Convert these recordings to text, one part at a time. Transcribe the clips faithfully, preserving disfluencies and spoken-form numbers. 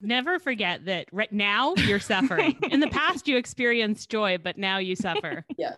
Never forget that right now you're suffering. In the past, you experienced joy, but now you suffer. Yeah.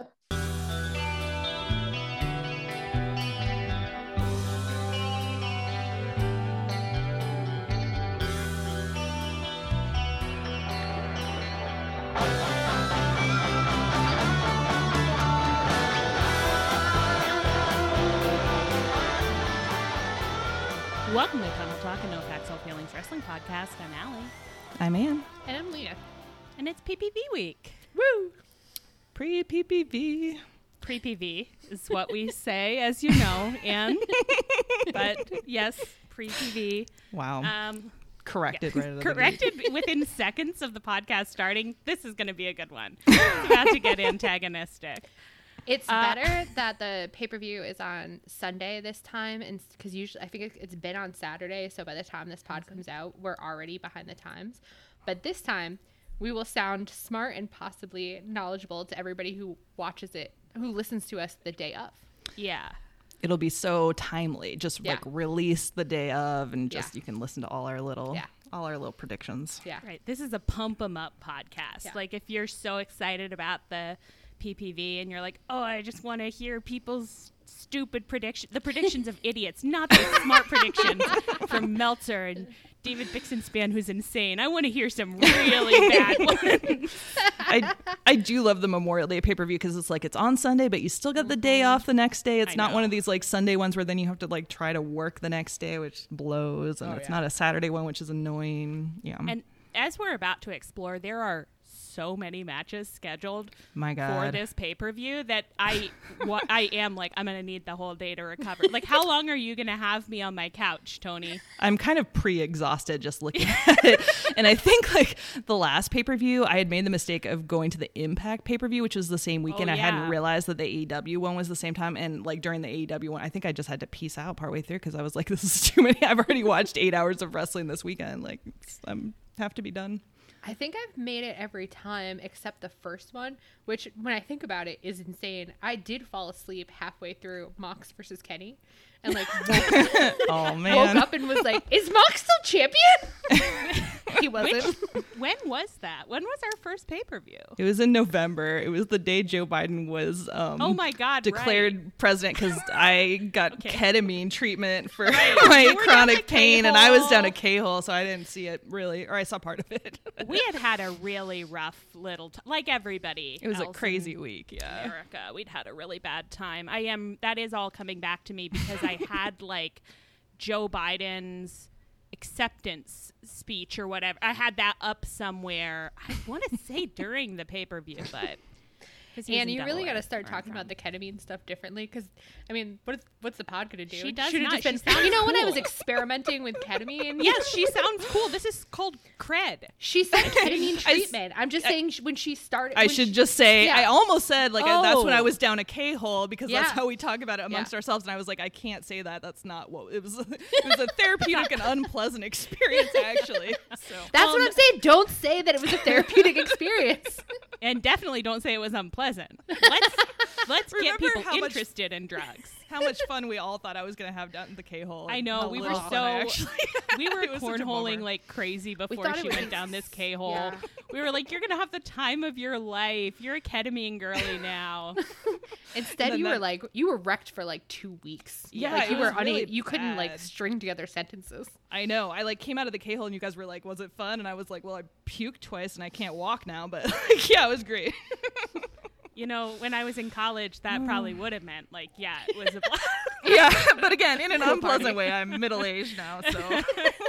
Welcome to Tunnel Talk, a No Facts, No Feelings wrestling podcast. I'm Allie. I'm Ann. And I'm Leah. And it's P P V week. Woo! Pre-P P V. Pre-P V is what we say, as you know, Ann. But yes, pre-P V. Wow. Um, Corrected right out of the Corrected within seconds of the podcast starting. This is going to be a good one. It's about to get antagonistic. It's Uh, better that the pay-per-view is on Sunday this time, and because usually I think it- it's been on Saturday, so by the time this pod comes out, we're already behind the times. But this time, we will sound smart and possibly knowledgeable to everybody who watches it, who listens to us the day of. Yeah. It'll be so timely. Just Yeah. like release the day of, and just Yeah. you can listen to all our little, Yeah. all our little predictions. Yeah. Right. This is a pump 'em up podcast. Yeah. Like if you're so excited about the P P V and you're like, oh, I just want to hear people's stupid predictions, the predictions of idiots, not the smart predictions from Meltzer and David Bixenspan, who's insane. I want to hear some really bad ones. I I do love the Memorial Day pay-per-view because it's like it's on Sunday, but you still get the day off the next day. It's I not know. one of these like Sunday ones where then you have to like try to work the next day, which blows, and Oh, it's yeah. not a Saturday one, which is annoying. Yeah. And as we're about to explore, there are so many matches scheduled My for God. this pay-per-view that I what I am like I'm gonna need the whole day to recover. Like, how long are you gonna have me on my couch, Tony? I'm kind of pre-exhausted just looking at it. And I think like the last pay-per-view, I had made the mistake of going to the Impact pay-per-view, which was the same weekend. Oh, I hadn't yeah. realized that the A E W one was the same time. And like during the A E W one, I think I just had to peace out partway through because I was like, this is too many. I've already watched eight hours of wrestling this weekend. Like I'm have to be done. I think I've made it every time except the first one, which when I think about it is insane. I did fall asleep halfway through Mox versus Kenny and like woke, Oh woke man. up and was like, is Mox still champion? He wasn't. Which, when was that? When was our first pay-per-view? It was in November. It was the day Joe Biden was um, Oh my God, declared right. president because I got Okay. ketamine treatment for You my were down chronic a pain, and I was down a K-hole. K-hole, so I didn't see it really, or I saw part of it. We had had a really rough little, t- like everybody. It was a else crazy in week, yeah. America. We'd had a really bad time. I am. That is all coming back to me because I had like Joe Biden's acceptance speech or whatever. I had that up somewhere. I want to say during the pay per view, but. 'cause he was And in you really got Delaware, to start where I'm talking from. about the ketamine stuff differently because, I mean, what is, what's the pod going to do? She does Should've not. just been, She sounds you know, when I was cool. experimenting with ketamine. Yes, she sounds cool. This is called cred. She said ketamine I s- treatment. I'm just saying sh- when she started. I when should she- just say, Yeah. I almost said, like, uh, that's when I Oh. was down a K-hole because that's Yeah. how we talk about it amongst Yeah. ourselves, and I was like, I can't say that. That's not what, it was It was a therapeutic and unpleasant experience, actually. So. That's Um, what I'm saying. Don't say that it was a therapeutic experience. And definitely don't say it was unpleasant. Let's let's get Remember people how much- interested in drugs. How much fun we all thought I was going to have down at the K-hole. I and know, how we were little fun so- I actually had. We were It was such a cornholing bummer. like crazy before thought she it went was- down this K-hole. Yeah. We were like, you're gonna have the time of your life. You're a ketamine girly now. Instead, then you were that- like you were wrecked for like two weeks. Yeah, like it you were was really unable. You couldn't like bad. string together sentences. I know. I like came out of the K-hole and you guys were like, was it fun? And I was like, well, I puked twice and I can't walk now, but like, yeah, it was great. You know, when I was in college, that probably would have meant like, yeah, it was a blast. Yeah, but again, in an Party. unpleasant way. I'm middle-aged now, so.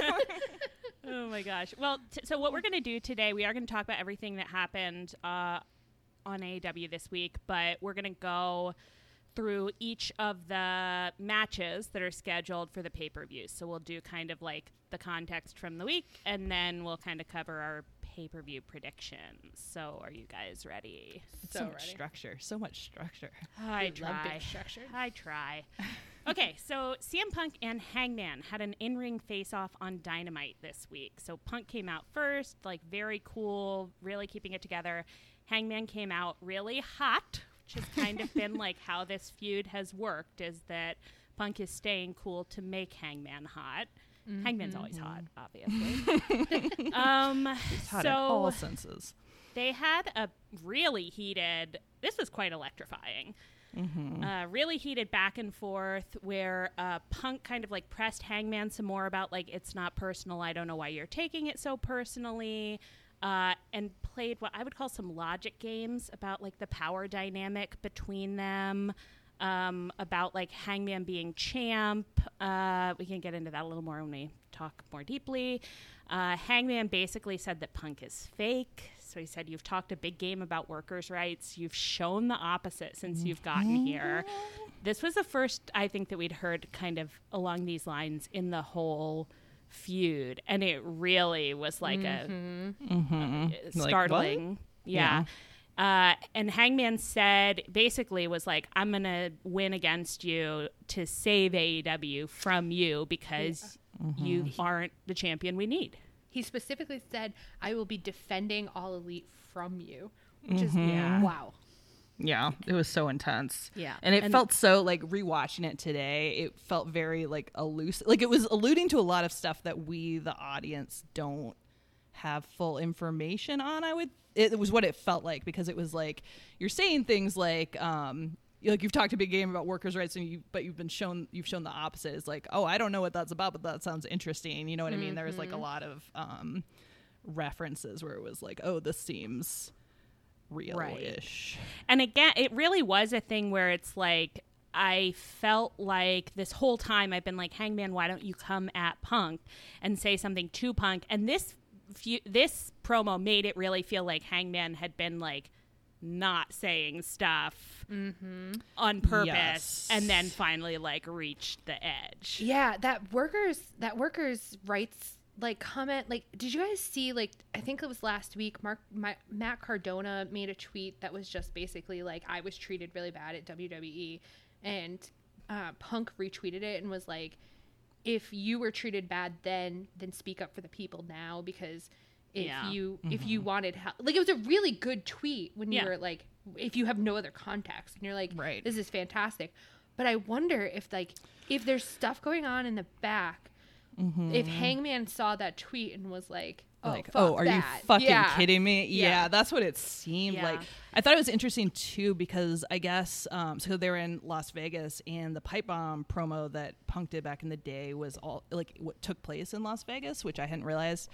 Oh my gosh. Well, t- so what we're going to do today, we are going to talk about everything that happened uh, on A E W this week, but we're going to go through each of the matches that are scheduled for the pay-per-views. So we'll do kind of like the context from the week, and then we'll kind of cover our pay-per-view predictions. So are you guys ready? So, So much ready. structure. So much structure. I You love try. being structured. I try. Okay, so C M Punk and Hangman had an in-ring face-off on Dynamite this week. So Punk came out first, like very cool, really keeping it together. Hangman came out really hot, which has kind of been like how this feud has worked, is that Punk is staying cool to make Hangman hot. Mm-hmm. Hangman's always hot, obviously. um, He's hot so in all senses. they had a really heated. This was quite electrifying. Mm-hmm. Uh, really heated back and forth where uh, Punk kind of like pressed Hangman some more about like, it's not personal. I don't know why you're taking it so personally. Uh, and played what I would call some logic games about like the power dynamic between them. Um, about like Hangman being champ. Uh, we can get into that a little more when we talk more deeply. Uh, Hangman basically said that Punk is fake. So he said, you've talked a big game about workers' rights. You've shown the opposite since you've gotten here. This was the first, I think, that we'd heard kind of along these lines in the whole feud. And it really was like Mm-hmm. Mm-hmm. a, a Like, startling. what? Yeah. Uh, and Hangman said, basically was like, I'm going to win against you to save A E W from you because Yeah. Mm-hmm. you aren't the champion we need. He specifically said, I will be defending All Elite from you, which Mhm. is Yeah. wow. Yeah, it was so intense. Yeah. And it And- felt so, like, rewatching it today, it felt very, like, elusive. Like, it was alluding to a lot of stuff that we, the audience, don't have full information on, I would. It was what it felt like, because it was like, you're saying things like, um, like you've talked a big game about workers' rights, and you, but you've been shown, you've shown the opposite. It's like, oh, I don't know what that's about, but that sounds interesting. You know what I mean? There was like a lot of um, references where it was like, oh, this seems real-ish. And again, it really was a thing where it's like, I felt like this whole time I've been like, Hangman, why don't you come at Punk and say something to Punk? And this few, this promo made it really feel like Hangman had been like not saying stuff Mm-hmm. on purpose, Yes. and then finally like reached the edge. Yeah, that workers that workers' rights like comment, like, did you guys see, like, I think it was last week, Mark my, Matt Cardona made a tweet that was just basically like, I was treated really bad at W W E, and uh, Punk retweeted it and was like, if you were treated bad then, then speak up for the people now, because if Yeah. you if you wanted help, like, it was a really good tweet when you Yeah. were like, if you have no other context and you're like, Right. this is fantastic. But I wonder if, like, if there's stuff going on in the back, if Hangman saw that tweet and was like, oh, Like, fuck oh, are that. you fucking Yeah. kidding me? Yeah. Yeah. that's what it seemed Yeah. like. I thought it was interesting too, because I guess um, so they were in Las Vegas, and the pipe bomb promo that Punk did back in the day was all like what took place in Las Vegas, which I hadn't realized.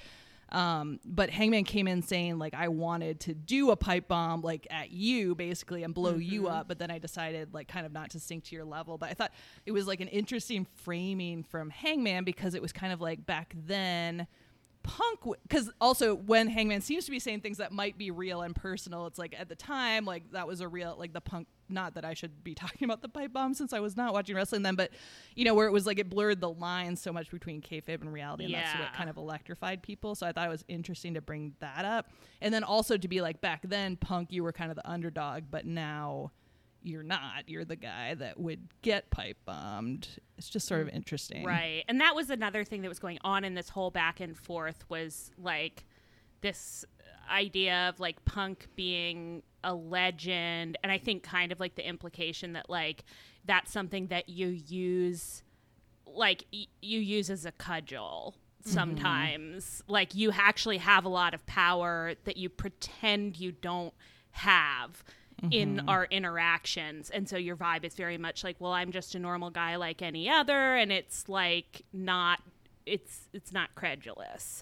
Um, but Hangman came in saying like, I wanted to do a pipe bomb like at you basically and blow you up, but then I decided like kind of not to sink to your level. But I thought it was like an interesting framing from Hangman, because it was kind of like back then Punk, because also when Hangman seems to be saying things that might be real and personal, it's like at the time, like that was a real, like the Punk, not that I should be talking about the pipe bomb since I was not watching wrestling then, but you know, where it was like it blurred the lines so much between kayfabe and reality, and that's Yeah. what kind of electrified people. So I thought it was interesting to bring that up, and then also to be like, back then Punk, you were kind of the underdog, but now you're not. You're the guy that would get pipe bombed. It's just sort of interesting, Right. And that was another thing that was going on in this whole back and forth, was like this idea of like Punk being a legend. And I think kind of like the implication that like that's something that you use, like y- you use as a cudgel sometimes. Like you actually have a lot of power that you pretend you don't have in our interactions, and so your vibe is very much like, well, I'm just a normal guy like any other, and it's like not it's it's not credulous.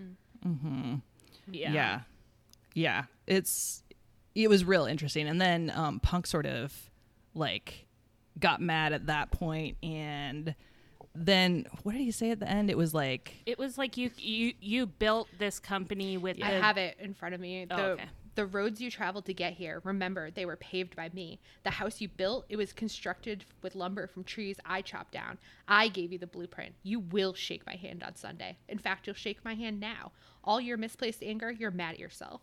Mm-hmm. Yeah. yeah yeah it's it was real interesting. And then um Punk sort of like got mad at that point, and then what did he say at the end? It was like, It was like you you you built this company with I the, have it in front of me. Oh, The, okay. the roads you traveled to get here, remember, they were paved by me. The house you built, it was constructed with lumber from trees I chopped down. I gave you the blueprint. You will shake my hand on Sunday. In fact, you'll shake my hand now. All your misplaced anger, you're mad at yourself.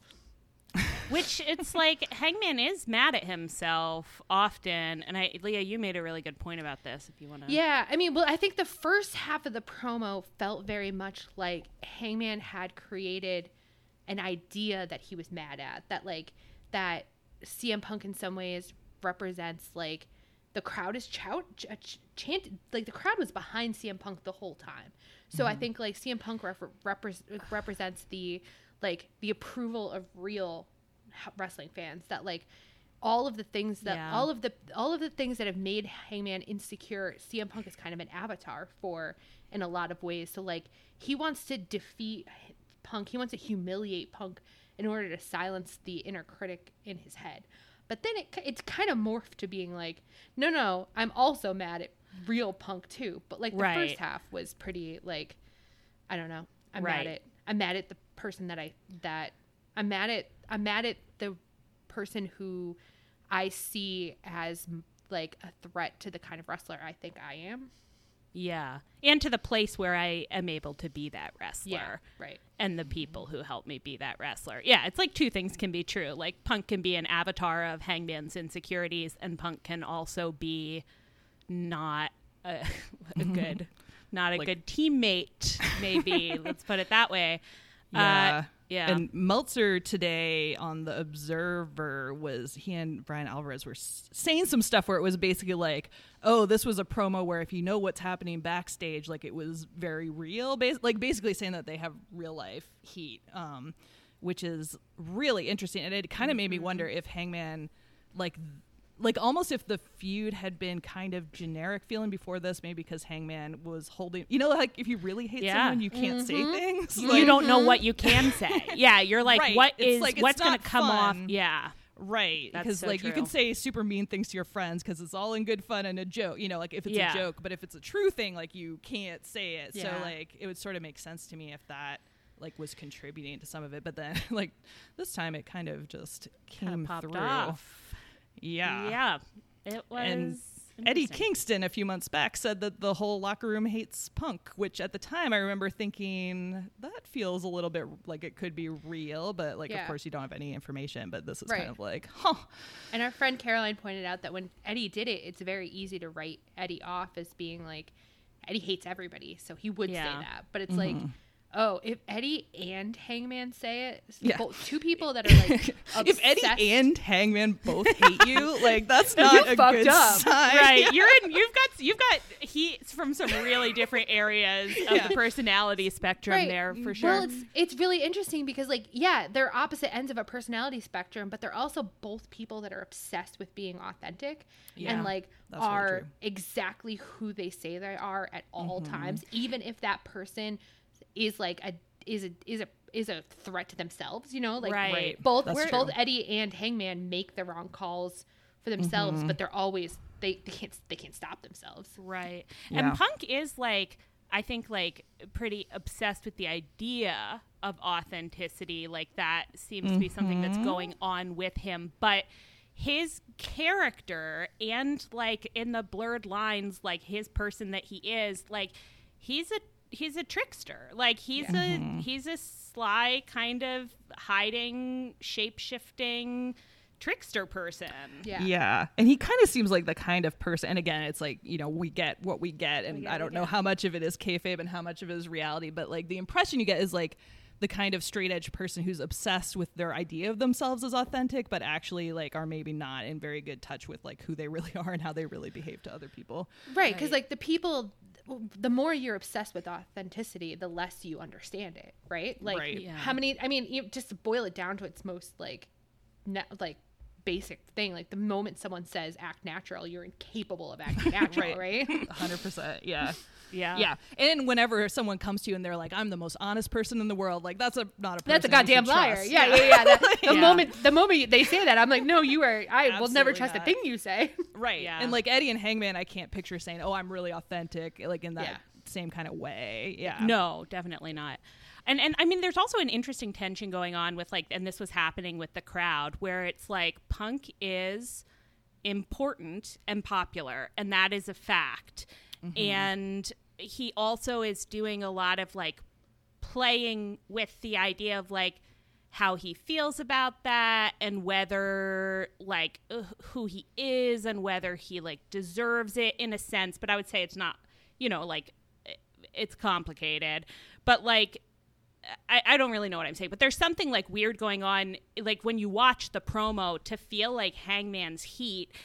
which it's like Hangman is mad at himself often, and I Leah, you made a really good point about this if you want to. Yeah, I mean, well, I think the first half of the promo felt very much like Hangman had created an idea that he was mad at, that like that C M Punk in some ways represents like the crowd is chow- ch- ch- chanted, like the crowd was behind C M Punk the whole time. So mm-hmm. I think like C M Punk rep- repre- represents the like the approval of real wrestling fans, that like all of the things that yeah. all of the all of the things that have made Hangman insecure, C M Punk is kind of an avatar for in a lot of ways. So like he wants to defeat Punk, he wants to humiliate Punk in order to silence the inner critic in his head. But then it it's kind of morphed to being like, no, no, I'm also mad at real Punk too. But like the right. first half was pretty like, I don't know. I'm right. mad at I'm mad at the person that I that I'm mad at I'm mad at the person who I see as like a threat to the kind of wrestler I think I am. Yeah. And to the place where I am able to be that wrestler. Yeah, right. And the people who help me be that wrestler. Yeah, it's like two things can be true. Like Punk can be an avatar of Hangman's insecurities, and Punk can also be not a, a good, not a like, good teammate, maybe. Let's put it that way. Yeah. Uh, yeah. And Meltzer today on The Observer was, he and Brian Alvarez were s- saying some stuff where it was basically like, oh, this was a promo where if you know what's happening backstage, like it was very real. Bas- like basically saying that they have real life heat, um, which is really interesting. And it kind of made me wonder if Hangman, like, like almost if the feud had been kind of generic feeling before this, maybe because Hangman was holding, you know, like if you really hate yeah. someone, you can't mm-hmm. say things. You, like, you don't know what you can say. Yeah, you're like, right. what It's is, like, it's what's going to come fun. off? Yeah. Right. That's Because so like true. you can say super mean things to your friends because it's all in good fun and a joke, you know, like if it's Yeah. a joke, but if it's a true thing, like you can't say it. Yeah. So like it would sort of make sense to me if that like was contributing to some of it. But then like this time it kind of just came Kinda popped through. off. Yeah. Yeah. It was. And Eddie interesting. Kingston a few months back said that the whole locker room hates Punk, which at the time I remember thinking that feels a little bit like it could be real, but like Yeah. of course you don't have any information, but this is Right. kind of like, huh. And our friend Caroline pointed out that when Eddie did it, it's very easy to write Eddie off as being like, Eddie hates everybody, so he would Yeah. say that. But it's like, oh, if Eddie and Hangman say it, Yeah. both, two people that are like If Eddie obsessed- and Hangman both hate you, like that's not You a fucked good up. sign. Right, you're in. You've got you've got heat from some really different areas of Yeah. the personality spectrum Right. there for sure. Well, it's it's really interesting because like yeah, they're opposite ends of a personality spectrum, but they're also both people that are obsessed with being authentic Yeah, and like that's really are true. exactly who they say they are at all times, even if that person is like a is a is a is a threat to themselves, you know, like Right. Right. both That's both true. Eddie and Hangman make the wrong calls for themselves, but they're always they, they can't they can't stop themselves. Right. Yeah. And Punk is like, I think like pretty obsessed with the idea of authenticity. Like that seems to be something that's going on with him. But his character and like in the blurred lines, like his person that he is, like he's a he's a trickster. Like he's a he's a sly kind of hiding, shape-shifting trickster person. Yeah. Yeah. And he kind of seems like the kind of person, and again, it's like, you know, we get what we get, and We get I what don't we know get. how much of it is kayfabe and how much of it is reality, but like the impression you get is like the kind of straight edge person who's obsessed with their idea of themselves as authentic, but actually like are maybe not in very good touch with like who they really are and how they really behave to other people. Right, because like the people, the more you're obsessed with authenticity, the less you understand it. Right, like Right. Yeah. how many? I mean, you just to boil it down to its most like, na- like basic thing. Like the moment someone says "act natural," you're incapable of acting natural. Right. right? one hundred percent. Yeah. Yeah. Yeah. And whenever someone comes to you and they're like, I'm the most honest person in the world, like that's a not a person That's a you goddamn should liar. trust. Yeah, yeah, yeah. The, the Yeah. moment, the moment they say that, I'm like, no, you are. I will never Absolutely trust not. a thing you say. Right. Yeah. And like Eddie and Hangman, I can't picture saying, oh, I'm really authentic, like in that Yeah. same kind of way. Yeah. No, definitely not. And and I mean, there's also an interesting tension going on with like, and this was happening with the crowd, where it's like Punk is important and popular, and that is a fact. And he also is doing a lot of like playing with the idea of like how he feels about that and whether like uh, who he is and whether he like deserves it in a sense. But I would say it's not, you know, like it's complicated, but like I, I don't really know what I'm saying, but there's something like weird going on, like when you watch the promo, to feel like Hangman's heat.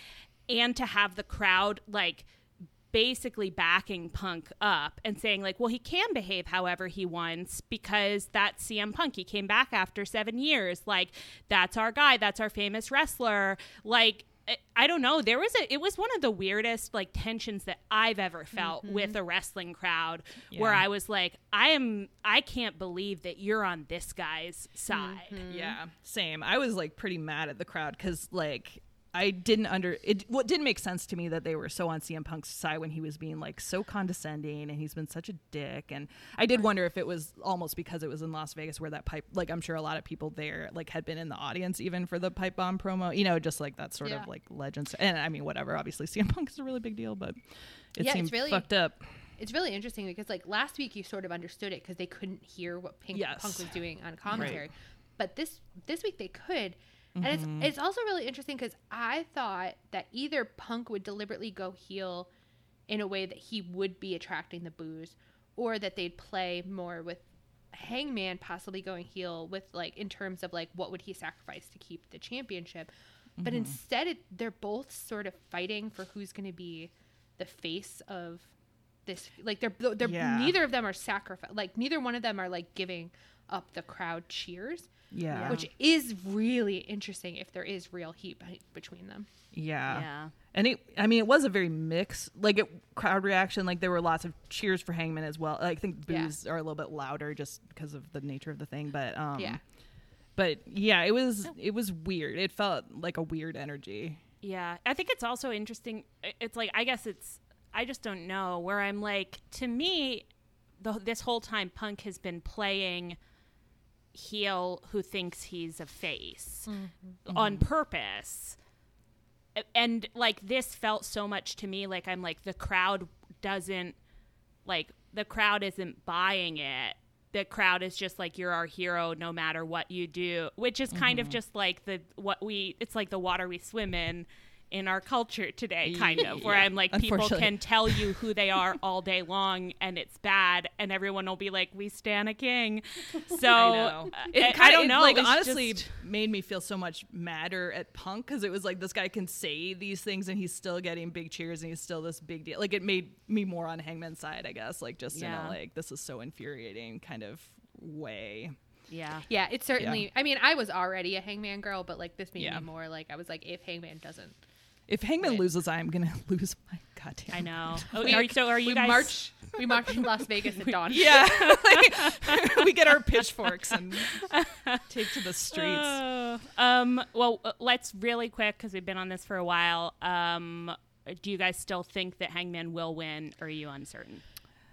and to have the crowd like basically backing Punk up and saying like, well, he can behave however he wants because that's C M Punk. He came back after seven years. Like, that's our guy. That's our famous wrestler. Like, I don't know. There was a, it was one of the weirdest like tensions that I've ever felt mm-hmm. with a wrestling crowd yeah. where I was like, I am, I can't believe that you're on this guy's side. Mm-hmm. Yeah, same. I was like pretty mad at the crowd because like, I didn't under it. What didn't make sense to me that they were so on C M Punk's side when he was being like so condescending and he's been such a dick. And I did wonder if it was almost because it was in Las Vegas where that pipe, like I'm sure a lot of people there like had been in the audience even for the pipe bomb promo, you know, just like that sort yeah. of like legends. And I mean, whatever. Obviously, C M Punk is a really big deal, but it yeah, seemed it's really, fucked up. It's really interesting because like last week you sort of understood it because they couldn't hear what Pink yes. Punk was doing on commentary, right. but this this week they could. And mm-hmm. it's it's also really interesting because I thought that either Punk would deliberately go heel in a way that he would be attracting the boos, or that they'd play more with Hangman possibly going heel with like in terms of like what would he sacrifice to keep the championship. Mm-hmm. But instead, it, they're both sort of fighting for who's going to be the face of this. Like they're they're yeah. neither of them are sacrifice. Like neither one of them are like giving up the crowd cheers. Yeah. Which is really interesting if there is real heat be- between them. Yeah. Yeah. And it, I mean, it was a very mixed, like, it, crowd reaction. Like, there were lots of cheers for Hangman as well. I think boos yeah. are a little bit louder just because of the nature of the thing. But, um, yeah. But, yeah, it was, it was weird. It felt like a weird energy. Yeah. I think it's also interesting. It's like, I guess it's, I just don't know, where I'm like, to me, the, this whole time Punk has been playing heel who thinks he's a face mm-hmm. on purpose, and like this felt so much to me like I'm like the crowd doesn't like the crowd isn't buying it. The crowd is just like, you're our hero no matter what you do, which is kind mm-hmm. of just like the what we it's like the water we swim in in our culture today, kind of, where yeah. I'm like, people can tell you who they are all day long and it's bad, and everyone will be like, we stan a king. So I, know. Uh, it I, kinda, I don't know. It, like, honestly just made me feel so much madder at Punk because it was like, this guy can say these things and he's still getting big cheers and he's still this big deal. Like, it made me more on Hangman's side, I guess, like just yeah. in a like, this is so infuriating kind of way. Yeah. Yeah, it's certainly, yeah. I mean, I was already a Hangman girl, but like this made yeah. me more like, I was like, if Hangman doesn't. If Hangman loses, I am gonna lose my goddamn. I know. Oh, are, so are you we guys? March, we march in Las Vegas at dawn. Yeah, we get our pitchforks and take to the streets. Uh, um. Well, uh, let's really quick because we've been on this for a while. Um. Do you guys still think that Hangman will win, or are you uncertain?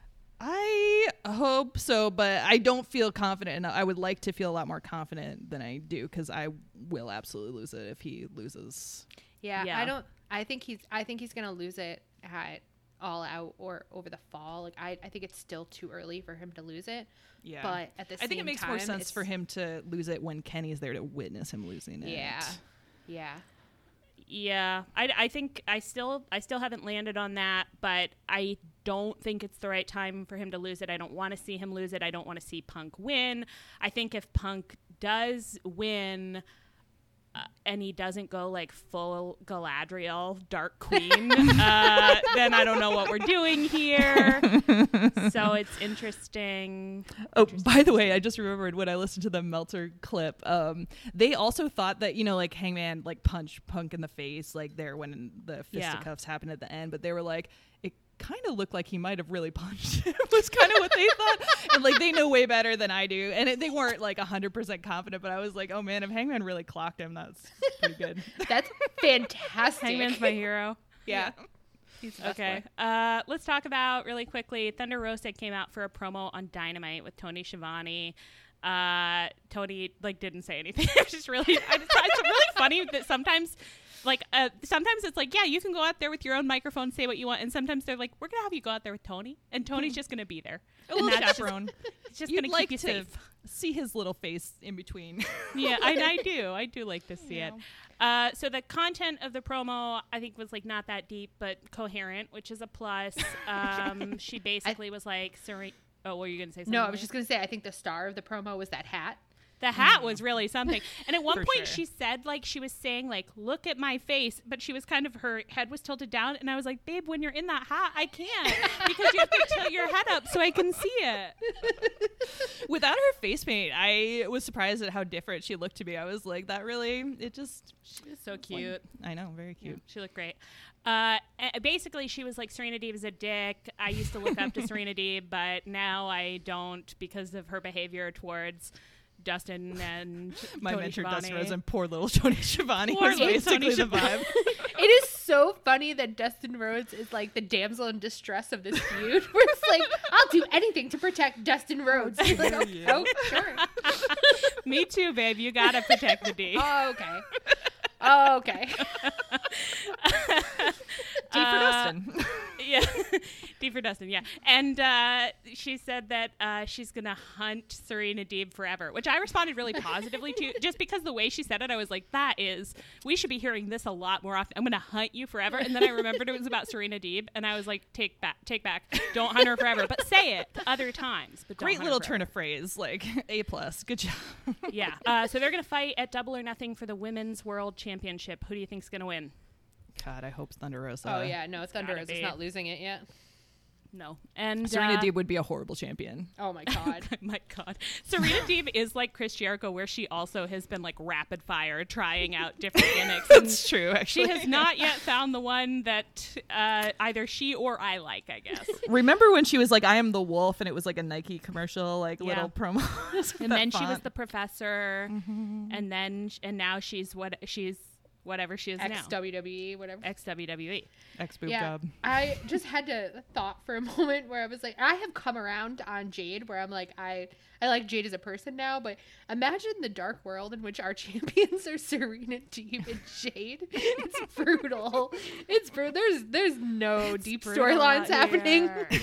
I hope so, but I don't feel confident enough. I would like to feel a lot more confident than I do because I will absolutely lose it if he loses. Yeah, yeah, I don't. I think he's. I think he's gonna lose it at All Out or over the fall. Like I, I think it's still too early for him to lose it. Yeah, but at the same time, I think it makes time, more sense for him to lose it when Kenny's there to witness him losing it. Yeah, yeah, yeah. I, I think I still, I still haven't landed on that, but I don't think it's the right time for him to lose it. I don't want to see him lose it. I don't want to see Punk win. I think if Punk does win. Uh, and he doesn't go like full Galadriel Dark Queen, uh, then I don't know what we're doing here. So it's interesting. Oh, interesting by the way, I just remembered when I listened to the Meltzer clip, um, they also thought that, you know, like Hangman like punched Punk in the face like there when the fisticuffs yeah. happened at the end, but they were like, it kind of looked like he might have really punched him was kind of what they thought. And like they know way better than I do, and it, they weren't like one hundred percent confident, but I was like, oh man, if Hangman really clocked him, that's pretty good. That's fantastic. Hangman's my hero. Yeah. He's okay. Uh, let's talk about really quickly. Thunder Rosa came out for a promo on Dynamite with Tony Schiavone. Uh, Tony like didn't say anything. It's just really, I just, it's really funny that sometimes. Like, uh, sometimes it's like, yeah, you can go out there with your own microphone, say what you want. And sometimes they're like, we're going to have you go out there with Tony. And Tony's just going to be there. A little chaperone. It's just going to like keep you to safe. See his little face in between. Yeah, I, I do. I do like to see yeah. it. Uh, so the content of the promo, I think, was like not that deep, but coherent, which is a plus. Um, she basically I, was like, Seren- oh, what were you going to say? No, I was just going to say, I think the star of the promo was that hat. The hat was really something. And at one For point sure. she said, like, she was saying, like, look at my face, but she was kind of, her head was tilted down. And I was like, babe, when you're in that hat, I can't, because you have to tilt your head up so I can see it. Without her face paint, I was surprised at how different she looked to me. I was like, that really, it just, She was so cute. I know, very cute. Yeah, she looked great. Uh, a- basically, she was like, Serena Deeb is a dick. I used to look up to Serena Deeb, but now I don't because of her behavior towards Dustin and My Tony mentor, Dustin Schiavone. Rose, and poor little Tony Schiavone Poor was little basically Tony the vibe. It is so funny that Dustin Rhodes is like the damsel in distress of this feud. Where it's like, I'll do anything to protect Dustin Rhodes. You're like, oh, Yeah. oh, sure. Me too, babe. You gotta protect the D. Oh, okay. Oh, okay. D for Uh, Dustin. Yeah, D for Dustin. Yeah, and uh, she said that uh, she's gonna hunt Serena Deeb forever, which I responded really positively to, just because the way she said it, I was like, "That is, we should be hearing this a lot more often." I'm gonna hunt you forever, and then I remembered it was about Serena Deeb, and I was like, "Take back, take back, don't hunt her forever, but say it other times." But don't Great hunt little her turn of phrase, like A plus. Good job. forever. Yeah. Uh, so they're gonna fight at Double or Nothing for the Women's World Championship. Who do you think's gonna win? God, I hope Thunder Rosa. Oh, yeah. No, Thunder gotta Rose be. is not losing it yet. No. And Serena uh, Deeb would be a horrible champion. Oh, my God. My God. Serena Deeb is like Chris Jericho, where she also has been like rapid fire trying out different gimmicks. That's true, actually. She has not yet found the one that uh, either she or I like, I guess. Remember when she was like, I am the wolf, and it was like a Nike commercial, like Yeah. little promo. And then she was the professor, and then sh- and now she's what she's whatever she is Ex now. W W E, whatever. Ex W W E. ex boob Yeah, job. I just had to thought for a moment where I was like, I have come around on Jade, where I'm like, I I like Jade as a person now, but imagine the dark world in which our champions are Serena Deeb and Jade. It's brutal. It's brutal. There's there's no deep brutal storylines out happening. here.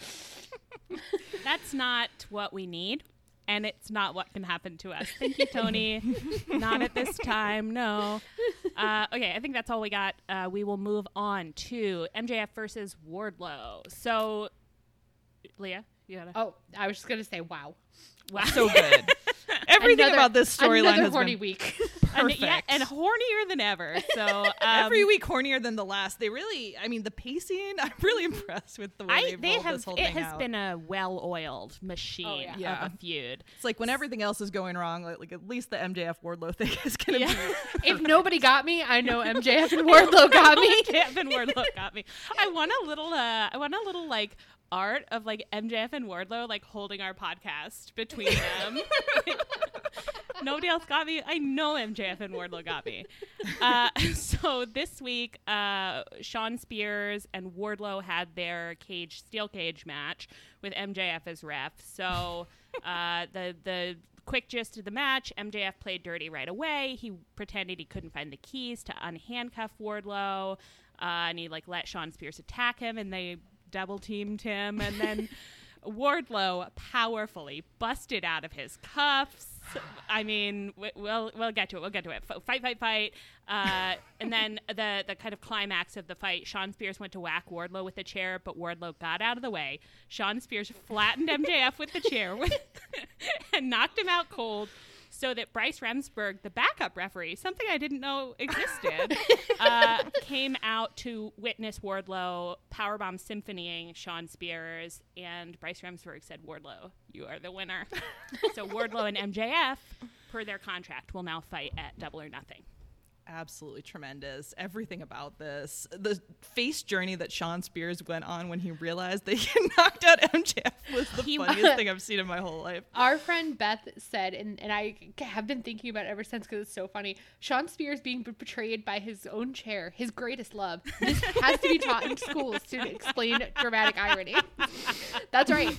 That's not what we need. And it's not what can happen to us. Thank you, Tony. Not at this time, no. Uh, okay, I think that's all we got. Uh, we will move on to M J F versus Wardlow. So, Leah, you gotta. Oh, I was just gonna say, wow. Wow. So good. Everything Another- about this storyline another has horny been week. and, perfect. yeah, and hornier than ever. So um, Every week hornier than the last. They really, I mean, the pacing, I'm really impressed with the way I, they've they rolled have. this whole It thing has out. been a well-oiled machine Oh, yeah. Yeah. of a feud. It's like when everything else is going wrong, like, like at least the M J F Wardlow thing is going to Yeah. be. If nobody got me, I know M J F and Wardlow got me. M J F and Wardlow got me. I want a little. Uh, I want a little like art of like M J F and Wardlow like holding our podcast between them. Nobody else got me. I know M J F and Wardlow got me. Uh, so this week, uh, Sean Spears and Wardlow had their cage steel cage match with M J F as ref. So uh, the the quick gist of the match: M J F played dirty right away. He pretended he couldn't find the keys to unhandcuff Wardlow, uh, and he like let Sean Spears attack him, and they double teamed him, and then Wardlow powerfully busted out of his cuffs. I mean, w- we'll we'll get to it. We'll get to it. F- fight, fight, fight. Uh, and then the the kind of climax of the fight, Sean Spears went to whack Wardlow with a chair, but Wardlow got out of the way. Sean Spears flattened M J F with the chair with and knocked him out cold. So that Bryce Remsburg, the backup referee, something I didn't know existed, uh, came out to witness Wardlow powerbomb symphonying Sean Spears, and Bryce Remsburg said, "Wardlow, you are the winner." So Wardlow and M J F, per their contract, will now fight at Double or Nothing. Absolutely tremendous. Everything about this. The face journey that Sean Spears went on when he realized that he knocked out M J F was the He- funniest thing I've seen in my whole life. Our friend Beth said, and, and I have been thinking about it ever since because it's so funny. Sean Spears being betrayed by his own chair, his greatest love. This has to be taught in schools to explain dramatic irony. That's right.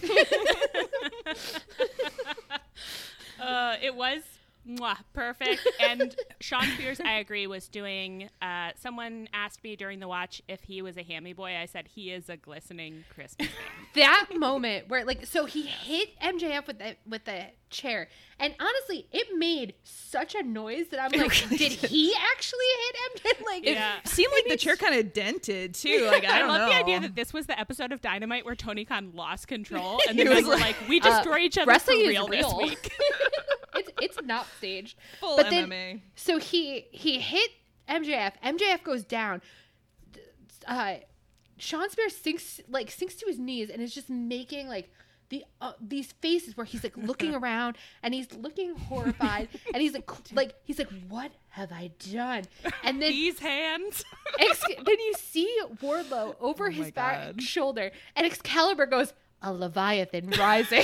Uh, it was mwah, perfect. And Sean Spears, I agree, was doing. Uh, someone asked me during the watch if he was a hammy boy. I said he is a glistening Christmas ham. That moment where, like, so he hit M J F with the with the chair, and honestly, it made such a noise that I'm It like, really did did. he actually hit M J F? Like, It Yeah. seemed like the chair kind of dented too. Like I, I don't love know. the idea that this was the episode of Dynamite where Tony Khan lost control, and He the men was were like, like, "We destroy uh, each other for wrestling is real, this real. week." it's It's not staged. Full but M M A. then, so he he hit M J F. M J F goes down. Uh, Sean Spears sinks like sinks to his knees and is just making like the uh, these faces where he's like looking around and he's looking horrified and he's like like he's like, what have I done? And then These hands. Ex- then you see Wardlow over Oh his my back God. shoulder, and Excalibur goes, a Leviathan rising.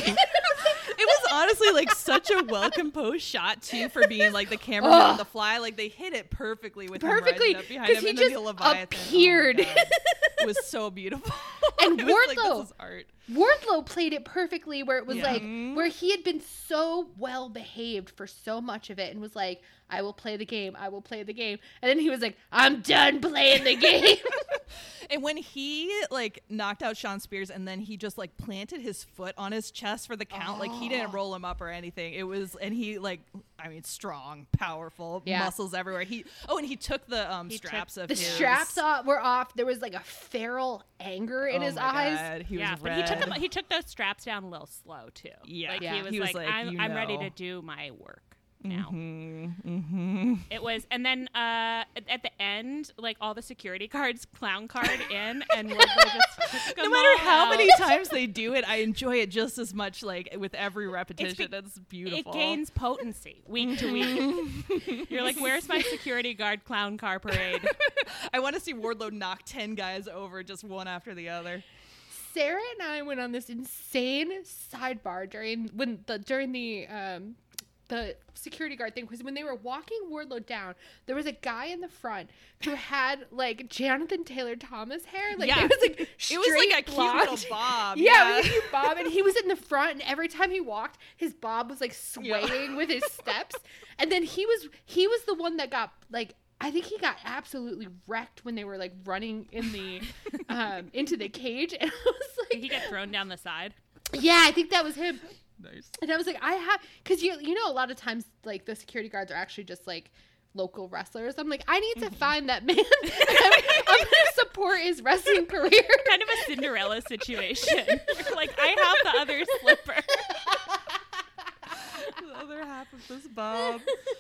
It was honestly like such a well composed shot too for being like the cameraman on the fly. Like they hit it perfectly with Perfectly, him rising up behind 'cause him he and then just the Leviathan. appeared. Oh my God. It was so beautiful. And It was like, Wardlow- this is art. Wardlow played it perfectly where it was Yeah. like, where he had been so well behaved for so much of it and was like, I will play the game, I will play the game. And then he was like, I'm done playing the game. And when he like knocked out Sean Spears and then he just like planted his foot on his chest for the count, like he didn't roll him up or anything. It was, and he like, I mean, strong, powerful, Yeah. muscles everywhere. He oh, and he took the um He straps took of The his, straps off, were off. There was like a feral anger in Oh his my eyes. God, he yeah, was but red. he took them, he took those straps down a little slow too. Yeah. like Yeah. he was He was like, like, I'm, you I'm ready know. to do my work now. Mm-hmm, mm-hmm. It was, and then uh, at, at the end, like all the security guards clown card in, and Wardlow just took No them matter all how out. many times they do it, I enjoy it just as much. Like with every repetition, be- it's beautiful. It gains potency week to week. You're like, where's my security guard clown car parade? I want to see Wardlow knock ten guys over just one after the other. Sarah and I went on this insane sidebar during when the during the um the security guard thing, because when they were walking Wardlow down, there was a guy in the front who had like Jonathan Taylor Thomas hair, like Yeah. it was like It was like a straight cute blonde. little bob. Yeah, it was a cute bob, and he was in the front, and every time he walked, his bob was like Yeah. swaying with his steps, and then he was he was the one that got like. I think he got absolutely wrecked when they were like running in the um, into the cage, and I was Did like, he get thrown down the side? "Yeah, I think that was him." Nice. And I was like, "I have," because you you know a lot of times like the security guards are actually just like local wrestlers. I'm like, I need to find that man. I'm, I'm gonna support his wrestling career. Kind of a Cinderella situation. Like, I have the other slipper. The other half of this bob.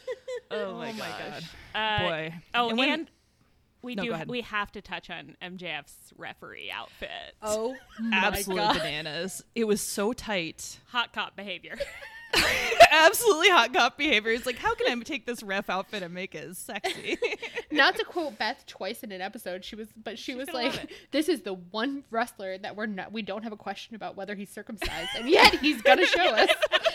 Oh my gosh. Uh, Boy. Oh, And and, when- we No, do. go ahead. We have to touch on M J F's referee outfit. Oh, my Absolute God. bananas. It was so tight. Hot cop behavior. Absolutely hot cop behavior. It's like, how can I take this ref outfit and make it sexy? Not to quote Beth twice in an episode, she was, but she was gonna love like, it. "This is the one wrestler that we're not, we don't have a question about whether he's circumcised, and yet he's gonna show us."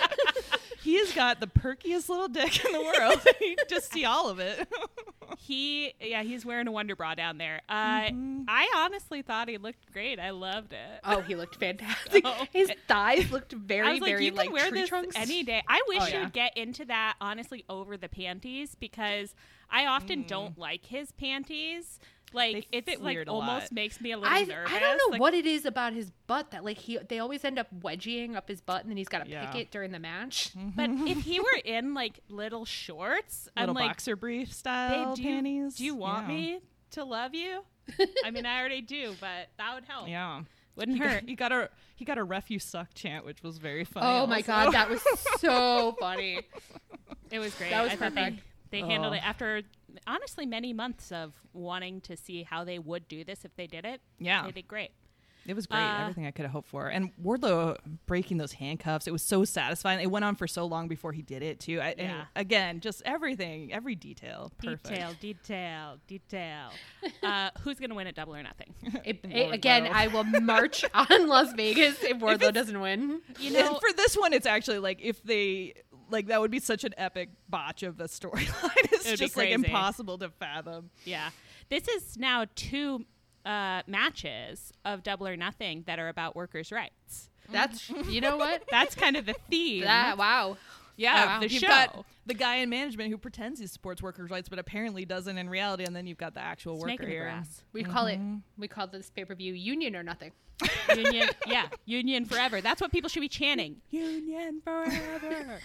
He has got the perkiest little dick in the world. You just see all of it. He, yeah, he's wearing a Wonder Bra down there. Uh, Mm-hmm. I honestly thought he looked great. I loved it. Oh, he looked fantastic. Oh. His thighs looked very, I was like, very you can like wear tree this trunks. any day. I wish Oh, he yeah. would get into that, honestly, over the panties, because I often Mm. don't like his panties. Like, They if it like flared a almost lot. makes me a little I, nervous. I don't know like, what it is about his butt that like he they always end up wedging up his butt and then he's got to Yeah. pick it during the match. But if he were in like little shorts, Little I'm like, boxer brief babe, style do you, panties. do you want Yeah. me to love you? I mean, I already do, but that would help. Yeah. Wouldn't He hurt. got, he got a he got a ref you suck chant, which was very funny. Oh my also. god, that was so funny. It was great. That was I thought perfect. They, they handled Oh. it after honestly many months of wanting to see how they would do this if they did it. Yeah. They did great. It was great. Uh, Everything I could have hoped for. And Wardlow breaking those handcuffs, it was so satisfying. It went on for so long before he did it, too. I, and Yeah. again, just everything, every detail. Perfect. Detail, detail, detail. Uh, who's going to win at Double or Nothing? It, it- Wardlow. again, I will march on Las Vegas if Wardlow doesn't win. You And know, for this one, it's actually like if they. Like, that would be such an epic botch of the storyline. It's It would be just like crazy. impossible to fathom. yeah. This is now two uh, matches of Double or Nothing that are about workers' rights. That's you know what? That's kind of the theme. That wow. yeah, wow. of the You've show. got the guy in management who pretends he supports workers' rights, but apparently doesn't in reality. And then you've got the actual Snake worker in the here. grass. We call it we call this pay per view Union or Nothing. Union, yeah, union forever. That's what people should be chanting. Union forever.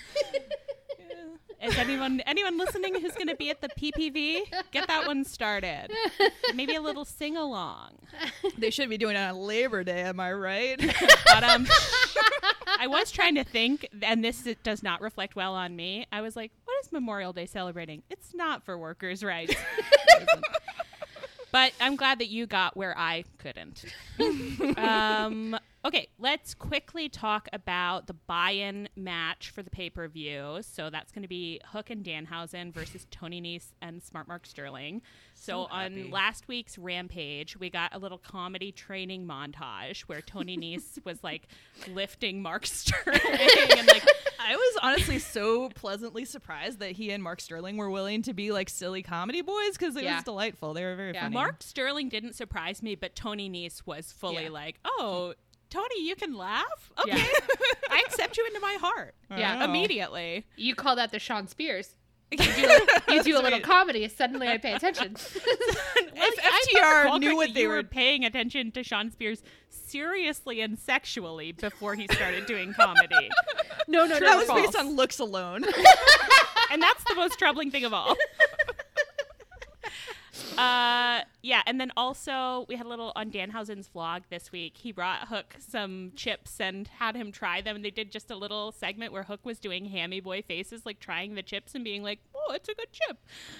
Is anyone anyone listening who's going to be at the P P V? Get that one started. Maybe a little sing along. They should be doing it on Labor Day, am I right? But um, I was trying to think, and this it does not reflect well on me. I was like, what is Memorial Day celebrating? It's not for workers' rights. But I'm glad that you got where I couldn't. um, okay, let's quickly talk about the buy-in match for the pay-per-view. So that's going to be Hook and Danhausen versus Tony Nese and Smart Mark Sterling. So, so on last week's Rampage, we got a little comedy training montage where Tony Nese was like lifting Mark Sterling and like. I was honestly so pleasantly surprised that he and Mark Sterling were willing to be like silly comedy boys because it yeah. was delightful. They were very yeah. funny. Mark Sterling didn't surprise me, but Tony Nese was fully yeah. like, oh, Tony, you can laugh? Okay. Yeah. I accept you into my heart. Yeah. Immediately. You call that the Sean Spears. You do, you do a little comedy. Suddenly I pay attention. If F T R knew what they were paying attention to Sean Spears seriously and sexually before he started doing comedy. No, no, no. That was false. based on looks alone. And that's the most troubling thing of all. Uh, yeah, and then also we had a little on Danhausen's vlog this week. He brought Hook some chips and had him try them, and they did just a little segment where Hook was doing hammy boy faces, like trying the chips and being like, "Oh, it's a good chip,"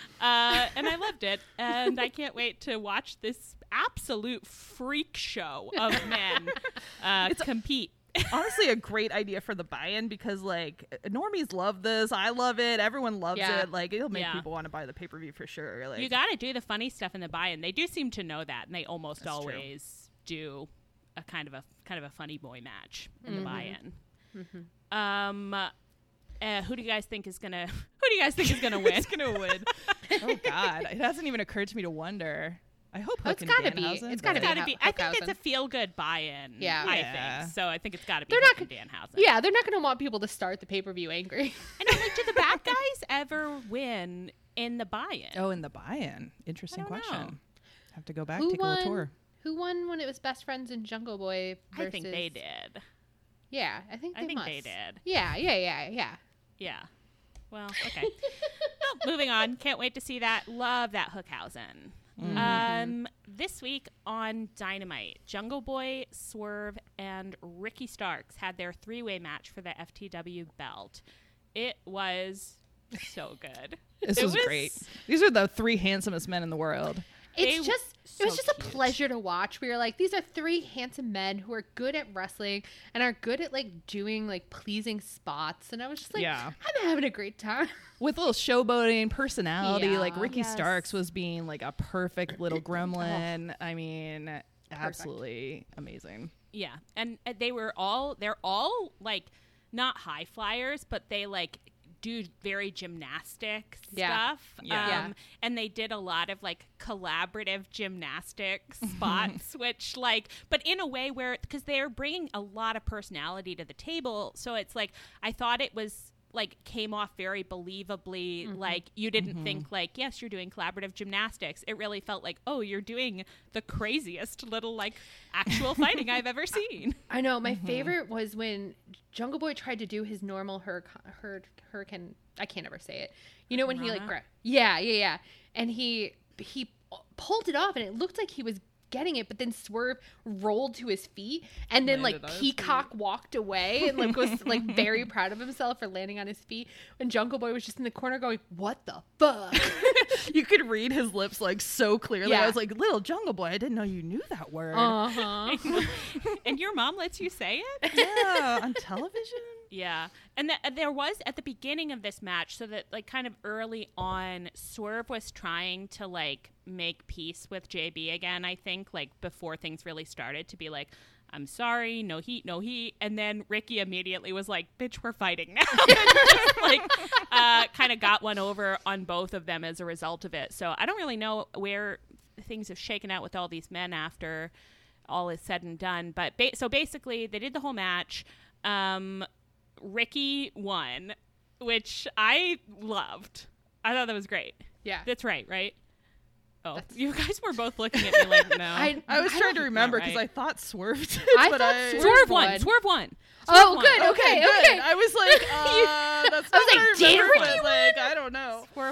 uh, and I loved it, and I can't wait to watch this absolute freak show of men uh, It's compete. Honestly, a great idea for the buy-in because like normies love this. I love it. Everyone loves yeah. it. Like it'll make yeah. people want to buy the pay-per-view for sure. Like you got to do the funny stuff in the buy-in. They do seem to know that, and they almost That's always true. do a kind of a kind of a funny boy match in mm-hmm. the buy-in. Mm-hmm. Um, uh, who do you guys think is gonna? Who do you guys think is gonna win? Who's gonna win? Oh God, it hasn't even occurred to me to wonder. I hope oh, Hook it's and gotta Danhausen, be. It's gotta It's gotta be. be. I think it's a feel-good buy-in. Yeah. I Yeah. think so. I think it's gotta be. They're Hook not and Danhausen. Yeah, they're not going to want people to start the pay-per-view angry. And I'm like, do the bad guys ever win in the buy-in? Oh, in the buy-in. Interesting I don't question. know. Have to go back, Who take won? a little tour. Who won when it was Best Friends and Jungle Boy versus... I think they did. Yeah, I think they I think must. they did. Yeah, yeah, yeah, yeah. Yeah. Well, okay. Well, moving on. Can't wait to see that. Love that Hookhausen. Mm-hmm. Um, this week on Dynamite, Jungle Boy, Swerve, and Ricky Starks had their three-way match for the F T W belt. It was so good. This it was, was great. These are the three handsomest men in the world. It's They just so it was just a cute. pleasure to watch. We were like, these are three handsome men who are good at wrestling and are good at like doing like pleasing spots. And I was just like, Yeah. I'm having a great time. With a little showboating personality, Yeah. like Ricky Yes. Starks was being like a perfect little gremlin. I mean, absolutely amazing. Yeah, and uh, they were all they're all like not high flyers, but they like do very gymnastic Yeah. stuff. Yeah. Um, Yeah. and they did a lot of like collaborative gymnastic spots, which like, but in a way where because they're bringing a lot of personality to the table, so it's like I thought it was. Like came off very believably. Mm-hmm. Like you didn't Mm-hmm. think like, yes, you're doing collaborative gymnastics. It really felt like, oh, you're doing the craziest little like actual fighting I've ever seen. I know. My favorite was when Jungle Boy tried to do his normal hur- hur- hurricane. I can't ever say it. You know when he like, Rana? gra- yeah, yeah, yeah, and he he pulled it off, and it looked like he was getting it, but then Swerve rolled to his feet and then Landed like on his peacock walked away and like was like very proud of himself for landing on his feet when Jungle Boy was just in the corner going, what the fuck? You could read his lips like so clearly. Yeah. I was like, little Jungle Boy, I didn't know you knew that word. Uh-huh. And your mom lets you say it? Yeah, on television. Yeah. And th- there was at the beginning of this match, so that like kind of early on, Swerve was trying to like make peace with J B again, I think, like before things really started to be like, I'm sorry, no heat, no heat. And then Ricky immediately was like, bitch, we're fighting now. And just like uh, kind of got one over on both of them as a result of it. So I don't really know where things have shaken out with all these men after all is said and done. But ba- so basically they did the whole match. Um, Ricky won, which I loved. I thought that was great. Yeah. That's right, right? Oh, That's- you guys were both looking at me like, no. I, I was I trying to don't- remember right. because I thought Swerve did, I but thought I, Swerve Swerve won. won. Swerve won. Oh, Swerve good. won. Okay, good. okay. I was like, uh, that's I not was what like, did remember, Ricky but, like, I don't know. Swerve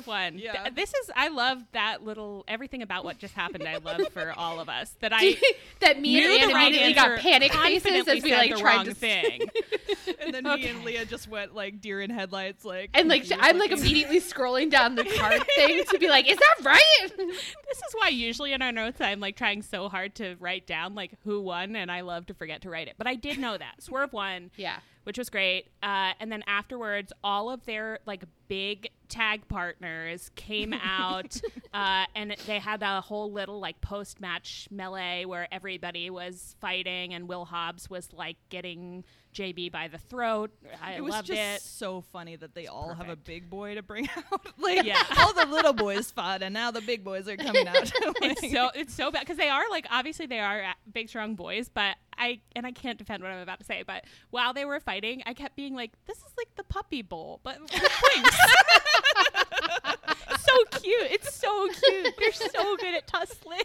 Swerve won. Yeah. Th- this is I love that little everything about what just happened. I love for all of us that I that me knew and the Anna right immediately answer, got panic faces confidently as we said like the tried wrong to thing. And then Okay. me and Leah just went like deer in headlights, like and like confused I'm like looking. immediately scrolling down the card thing to be like, is that right? This is why usually in our notes I'm like trying so hard to write down like who won, and I love to forget to write it. But I did know that Swerve won. Yeah. Which was great. Uh, and then afterwards, all of their like big tag partners came out, uh, and they had a whole little like post-match melee where everybody was fighting, and Will Hobbs was like getting J B by the throat. I It was loved just it. so funny that they all have a perfect. big boy to bring out. Like Yeah. all the little boys fought, and now the big boys are coming out. Like, It's so it's so bad because they are like obviously they are uh, big strong boys, but I and I can't defend what I'm about to say. But while they were fighting, I kept being like, "This is like the puppy bowl, but with wings." So cute! It's so cute. They're so good at tussling.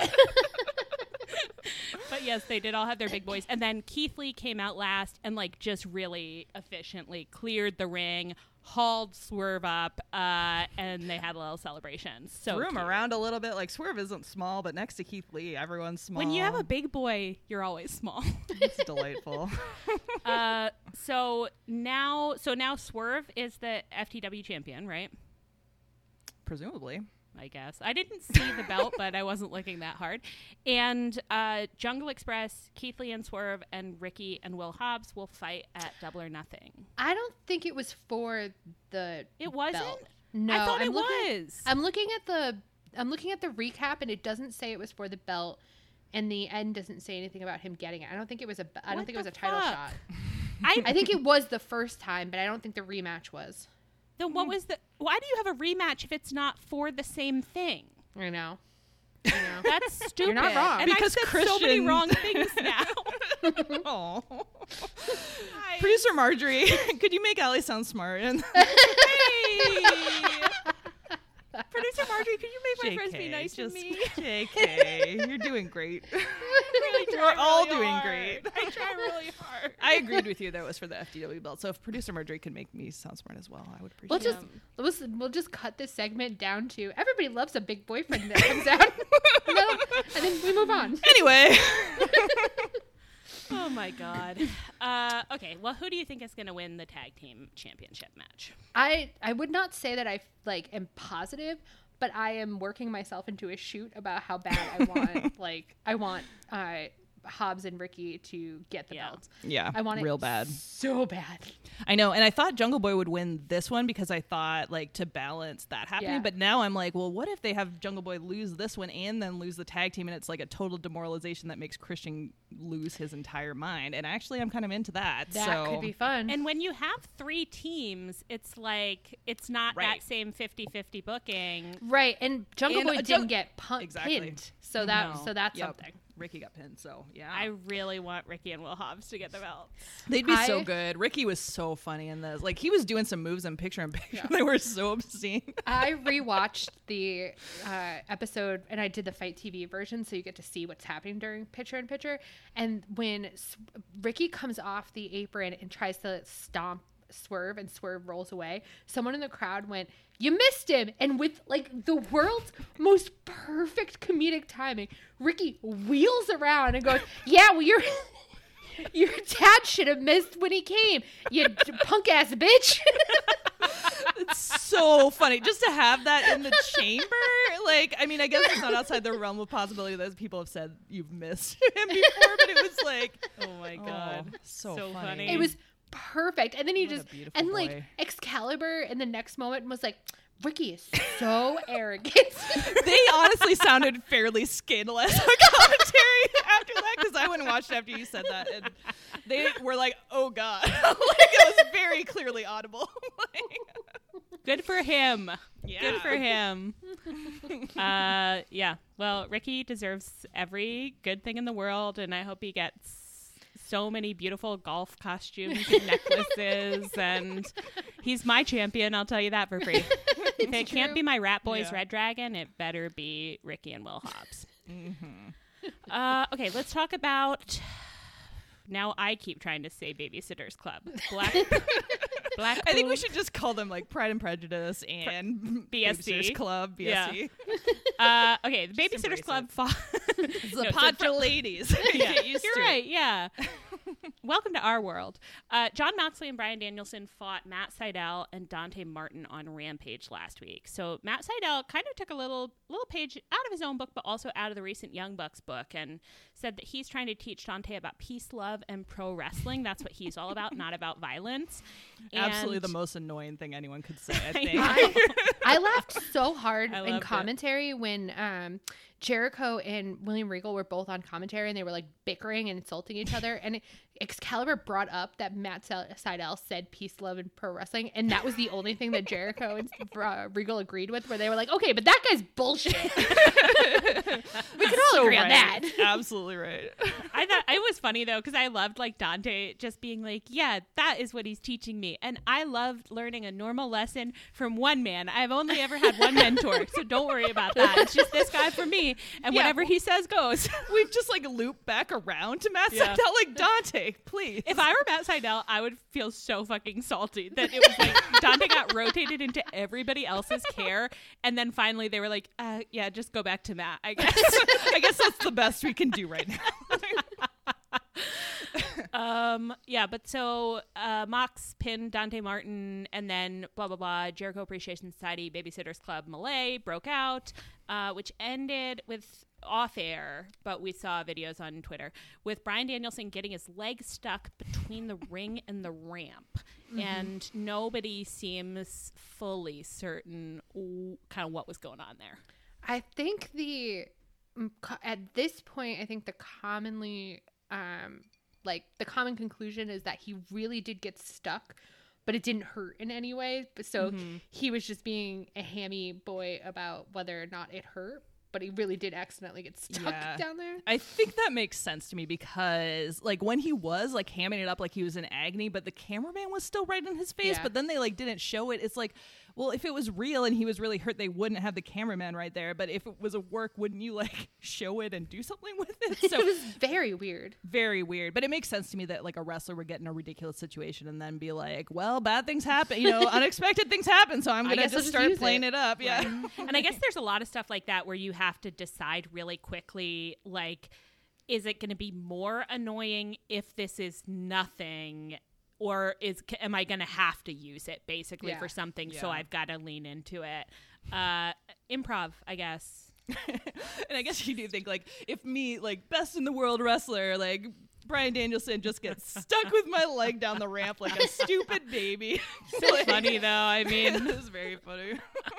But yes, they did all have their big boys, and then Keith Lee came out last and like just really efficiently cleared the ring, hauled Swerve up, uh, and they had a little celebration. So threw him cute. around a little bit. Like Swerve isn't small, but next to Keith Lee, everyone's small. When you have a big boy, you're always small. it's delightful. uh, so now, so now Swerve is the F T W champion, right? Presumably. I guess I didn't see the belt, but I wasn't looking that hard. And uh, Jungle Express, Keith Lee and Swerve, and Ricky and Will Hobbs will fight at Double or Nothing. I don't think it was for the It wasn't. belt. No, I thought I'm it looking, was. I'm looking at the I'm looking at the recap, and it doesn't say it was for the belt, and the end doesn't say anything about him getting it. I don't think it was a I don't What think it was the a title fuck? shot. I, I think it was the first time, but I don't think the rematch was. then what was the? Why do you have a rematch if it's not for the same thing? I know. I know. That's stupid. not wrong. And Because I've said so many Christian- wrong things now. Oh. I- Producer Marjorie, could you make Allie sound smart? And Hey! Producer Marjorie, could you make my friends be nice to just me? J K, you're doing great. Really We're try all really doing hard. great. I try really hard. I agreed with you that it was for the F D W belt. So if producer Marjorie could make me sound smart as well, I would appreciate We'll it. just Um, we'll, we'll just cut this segment down to everybody loves a big boyfriend that comes out, no, and then we move on. Anyway, Oh my god. Uh, okay, well, who do you think is going to win the tag team championship match? I I would not say that I like am positive, but I am working myself into a shoot about how bad I want like I want uh, Hobbs and Ricky to get the Yeah. belt. yeah, I want it real bad. so bad. I know, and I thought Jungle Boy would win this one because I thought like to balance that happening. Yeah. But now I'm like, well, what if they have Jungle Boy lose this one and then lose the tag team, and it's like a total demoralization that makes Christian lose his entire mind? And actually, I'm kind of into that. That so could be fun. And when you have three teams, it's like it's not Right. that same fifty-fifty booking. right, and Jungle And, Boy uh, didn't Jung- get pun- Exactly. pinned, so that No. so that's Yep. something. Ricky got pinned, so yeah. I really want Ricky and Will Hobbs to get the belt. They'd be so I- good. Ricky was so funny in this. Like he was doing some moves in picture in picture. Yeah. They were so obscene. I rewatched the uh, episode, and I did the Fight T V version, so you get to see what's happening during picture in picture. And when S- Ricky comes off the apron and tries to stomp Swerve, and Swerve rolls away, someone in the crowd went, "You missed him!" And with like the world's most perfect comedic timing, Ricky wheels around and goes, "Yeah, well, you're." Your dad should have missed when he came, you punk ass bitch. It's so funny just to have that in the chamber. Like, I mean, I guess it's not outside the realm of possibility that people have said you've missed him before, but it was like, Oh my god. oh, so, So funny. funny. It was perfect. And then he What a just beautiful and like boy. Excalibur in the next moment was like, Ricky is so arrogant. They honestly sounded fairly scandalous on commentary after that, because I went and watched after you said that, and they were like, "Oh God!" Like it was very clearly audible. Like, Good for him. yeah. Good for him. uh, yeah. Well, Ricky deserves every good thing in the world, and I hope he gets so many beautiful golf costumes and necklaces, and he's my champion. I'll tell you that for free. If it can't true. be my Rat Boys Yeah. Red Dragon, it better be Ricky and Will Hobbs. Mm-hmm. uh, okay, let's talk about. Now I keep trying to say Babysitters Club. Black Black I think we boob. should just call them like Pride and Prejudice and B S C. Babysitters Club, B S C. Uh, okay, the Just Babysitters embrace Club it. fought. It's No, a so pod Jo- for ladies. Yeah, Get used you're to it. right. Yeah. Welcome to our world. Uh, John Moxley and Bryan Danielson fought Matt Sydal and Dante Martin on Rampage last week. So Matt Sydal kind of took a little little page out of his own book, but also out of the recent Young Bucks book, and said that he's trying to teach Dante about peace, love, and pro wrestling. That's what he's all about, not about violence. Absolutely And- the most annoying thing anyone could say, I I think. know. I, I laughed so hard I in loved it. commentary when um, Jericho and William Regal were both on commentary and they were like bickering and insulting each other. And Excalibur brought up that Matt Sydal said peace, love, and pro wrestling. And that was the only thing that Jericho and uh, Regal agreed with, where they were like, okay, but that guy's bullshit. We can all So agree on right. that. Absolutely right. I thought it was funny though, because I loved like Dante just being like, yeah, that is what he's teaching me. And I loved learning a normal lesson from one man. I've only ever had one mentor, so don't worry about that. It's just this guy for me, and Yeah. whatever he says goes. We've just like looped back around to Matt Yeah. Sydal, like Dante, please. If I were Matt Sydal, I would feel so fucking salty that it was like Dante got rotated into everybody else's care, and then finally they were like, uh, yeah, just go back to Matt, I guess. I guess that's the best we can do right now. Um, yeah, but so uh, Mox pinned Dante Martin, and then blah, blah, blah, Jericho Appreciation Society, Babysitters Club Malay broke out, uh, which ended with off air, but we saw videos on Twitter, with Bryan Danielson getting his leg stuck between the ring and the ramp. Mm-hmm. And nobody seems fully certain w- kind of what was going on there. I think the, mm, co- at this point, I think the commonly, um, like the common conclusion is that he really did get stuck, but it didn't hurt in any way. But so Mhm. he was just being a hammy boy about whether or not it hurt, but he really did accidentally get stuck Yeah. down there. I think that makes sense to me because, like, when he was like hamming it up like he was in agony, but the cameraman was still right in his face, Yeah. but then they like didn't show it. It's like, well, if it was real and he was really hurt, they wouldn't have the cameraman right there. But if it was a work, wouldn't you like show it and do something with it? So It was very weird. very weird. But it makes sense to me that like a wrestler would get in a ridiculous situation and then be like, well, bad things happen, you know, unexpected things happen, so I'm I gonna guess I'll just just start use playing it. it, up. Yeah. And I guess there's a lot of stuff like that where you have to decide really quickly, like, is it going to be more annoying if this is nothing, or is am I going to have to use it basically Yeah. for something? So Yeah. I've got to lean into it. Uh, improv, I guess. And I guess you do think like if me, like best in the world wrestler, like Bryan Danielson just gets stuck with my leg down the ramp like a stupid baby. So funny though. I mean, It was very funny.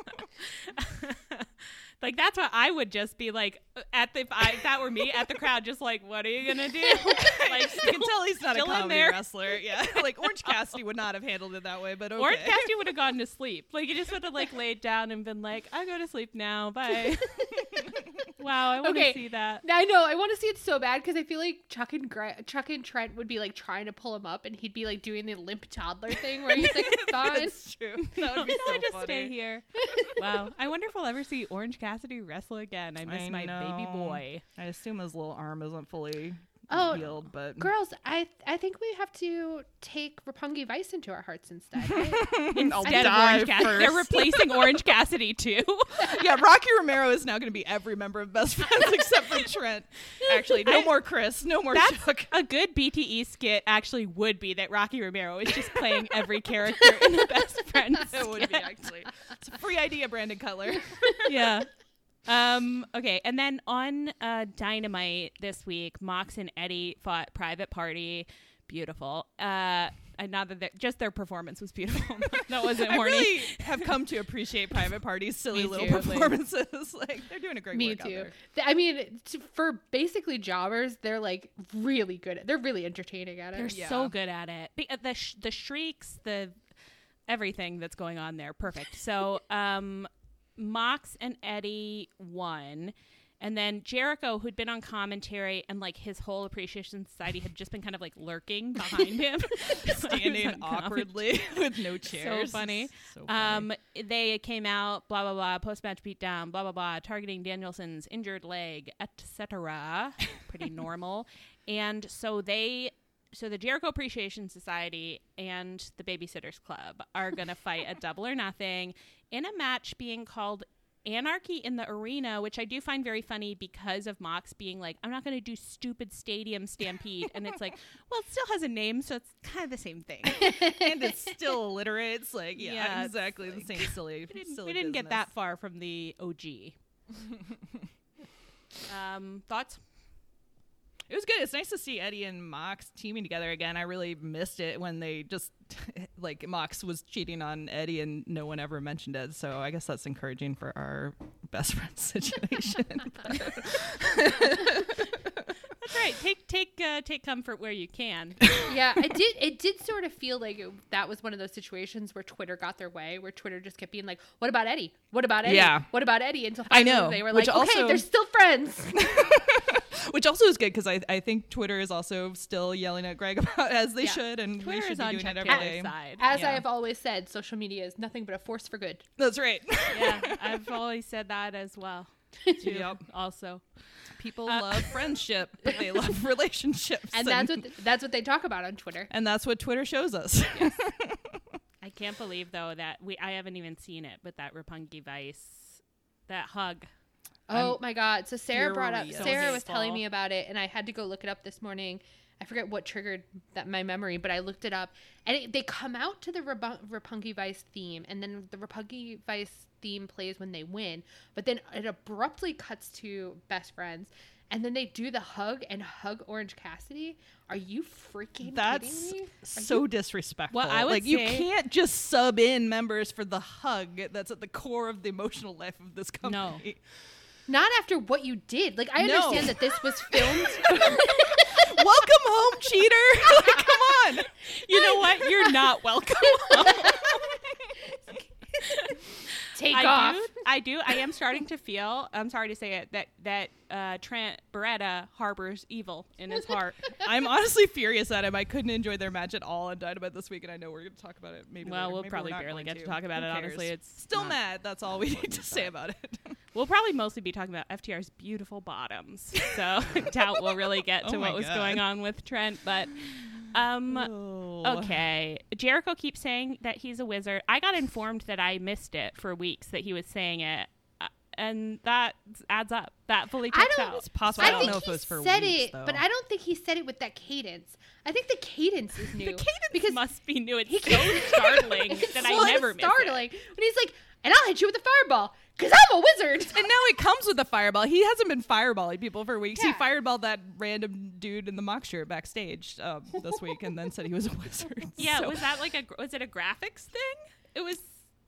like that's what I would just be like at the if, I, if that were me at the crowd, just like, what are you gonna do? Like, You can tell he's not a still in comedy there. wrestler. Yeah, like Orange Cassidy would not have handled it that way, but okay. Orange Cassidy would have gone to sleep. Like, you just would have like laid down and been like, I go to sleep now. Bye. Wow, I want to Okay. see that. I know. I want to see it so bad because I feel like Chuck and Gra- Chuck and Trent would be like trying to pull him up, and he'd be like doing the limp toddler thing where he's like, "Fine." That's true. That would be No, so I just funny. stay here. Wow. I wonder if we'll ever see Orange Cassidy wrestle again. I miss I my baby know. boy. I assume his little arm isn't fully Oh, healed, but Girls, I I think we have to take Roppongi Vice into our hearts instead. Right? I'll Instead of die Orange Cassidy. They're first. replacing Orange Cassidy too. Yeah, Rocky Romero is now going to be every member of Best Friends except for Trent. Actually, no I- more Chris, no more That's Chuck. a good B T E skit actually would be that Rocky Romero is just playing every character in the Best Friends. It would be actually. It's a free idea, Brandon Cutler. Yeah. Um, okay, and then on uh, Dynamite this week, Mox and Eddie fought Private Party. Beautiful. Uh, and not that they're- just their performance was beautiful. That wasn't I horny. really have come to appreciate Private Party's silly Me little too. performances. Like they're doing a great Me work out too. there. Th- I mean, t- for basically jobbers, they're like really good. At, they're really entertaining at They're it. Yeah. so good at it. Be- uh, the sh- the shrieks, the everything that's going on there, perfect. So, um, Mox and Eddie won, and then Jericho, who'd been on commentary, and like his whole Appreciation Society had just been kind of like lurking behind him, Standing on commentary. awkwardly with no chairs. So funny. So funny. Um, they came out, blah blah blah, post match beatdown, blah blah blah, targeting Danielson's injured leg, et cetera. Pretty normal. And so they so the Jericho Appreciation Society and the Babysitters Club are going to fight at Double or Nothing in a match being called Anarchy in the Arena, which I do find very funny because of Mox being like, I'm not going to do stupid stadium stampede. And it's like, well, it still has a name, so it's kind of the same thing. And it's still illiterate. It's like, yeah, Yeah, it's exactly the like- same silly. We didn't, silly we didn't get business. that far from the O G. um, thoughts? It was good. It's nice to see Eddie and Mox teaming together again. I really missed it when they just, like, Mox was cheating on Eddie and no one ever mentioned it. So I guess that's encouraging for our best friend situation. That's right. Take take uh, take comfort where you can. Yeah, I did. It did sort of feel like it, that was one of those situations where Twitter got their way, where Twitter just kept being like, "What about Eddie? What about Eddie? Yeah. What about Eddie?" Until I finally know, they were which like, "Okay, also- they're still friends." Which also is good because I, I think Twitter is also still yelling at Greg about as they Yeah. should, and Twitter we should is be on doing Chuck it every Taylor's day. side. As Yeah. I have always said, social media is nothing but a force for good. That's right. Yeah, I've always said that as well. Too, Yep. Also, People Uh, love friendship, but they love relationships, And that's what th- that's what they talk about on Twitter. and that's what Twitter shows us. I can't believe though that we I haven't even seen it, but that Roppongi Vice, that hug. Oh my God. So Sarah brought up, furious. Sarah So was telling hateful. me about it, and I had to go look it up this morning. I forget what triggered that my memory, but I looked it up, and it, they come out to the Rabu- Roppongi Vice theme, and then the Roppongi Vice theme plays when they win, but then it abruptly cuts to Best Friends, and then they do the hug and hug Orange Cassidy. Are you freaking That's kidding me? Are so you- disrespectful. Well, I would like you say- can't just sub in members for the hug that's at the core of the emotional life of this No. company. Not after what you did. Like, I No. understand that this was filmed. Welcome home, cheater. Like, come on. You know what? You're not welcome. Take I off. do. I do. I am starting to feel. I'm sorry to say it. That that uh, Trent Beretta harbors evil in his heart. I'm honestly furious at him. I couldn't enjoy their match at all on Dynamite this week, and I know we're going to talk about it. Maybe Well, later. we'll Maybe probably we're not barely going get to talk about Who it, cares? honestly. It's still not- mad. That's all we need to say about it. We'll probably mostly be talking about F T R's beautiful bottoms. So doubt we'll really get to Oh what my was God. going on with Trent, but. Um, Oh. okay. Jericho keeps saying that he's a wizard. I got informed that I missed it for weeks that he was saying it, uh, and that adds up. That fully I checks don't- out. It's possible. I, I, don't think know if he it was for said weeks, it, though. but I don't think he said it with that cadence. I think the cadence is new. The cadence because must be new. It's he so startling it's that so I never miss it. startling. When he's like, "And I'll hit you with a fireball because I'm a wizard." And now it comes with a fireball. He hasn't been fireballing people for weeks. He Yeah. fireballed that random dude in the mock shirt backstage um, this week, and then said he was a wizard. Yeah, So, was that like a gr- was it a graphics thing? It was.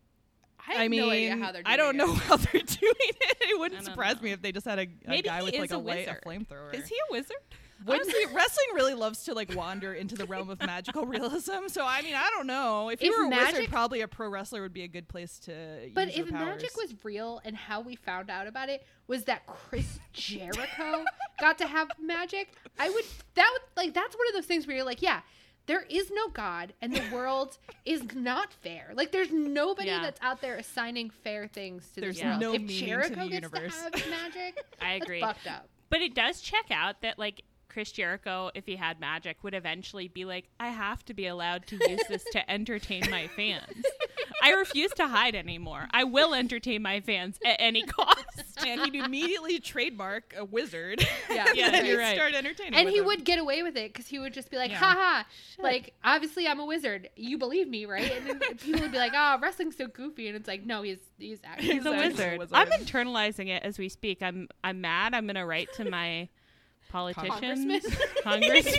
I have I mean, no idea how they're doing I don't it. know how they're doing it. It I wouldn't don't surprise know. me if they just had a, a Maybe guy he with is like a a, light, a wizard. flamethrower. Is he a wizard? Honestly, wrestling really loves to like wander into the realm of magical realism. So I mean, I don't know. If you If were a wizard, magic- probably a pro wrestler would be a good place to. But use your if magic powers. was real and how we found out about it was that Chris Jericho got to have magic, I would that would like that's one of those things where you're like, yeah, there is no God and the world is not fair. Like there's nobody Yeah. that's out there assigning fair things to There's the world. no if meaning to Jericho the gets universe. to have magic, I that's agree. fucked up. But it does check out that like Chris Jericho, if he had magic, would eventually be like, I have to be allowed to use this to entertain my fans. I refuse to hide anymore. I will entertain my fans at any cost. and he'd immediately trademark a wizard. Yeah. and Yeah, then you're he'd right. start entertaining. And with he them. would get away with it because he would just be like, Yeah. haha, like, obviously I'm a wizard. You believe me, right? And then people would be like, oh, wrestling's so goofy. And it's like, no, he's he's actually He's a actually a wizard. wizard. I'm internalizing it as we speak. I'm I'm mad. I'm gonna write to my politicians, Congressman. Congress.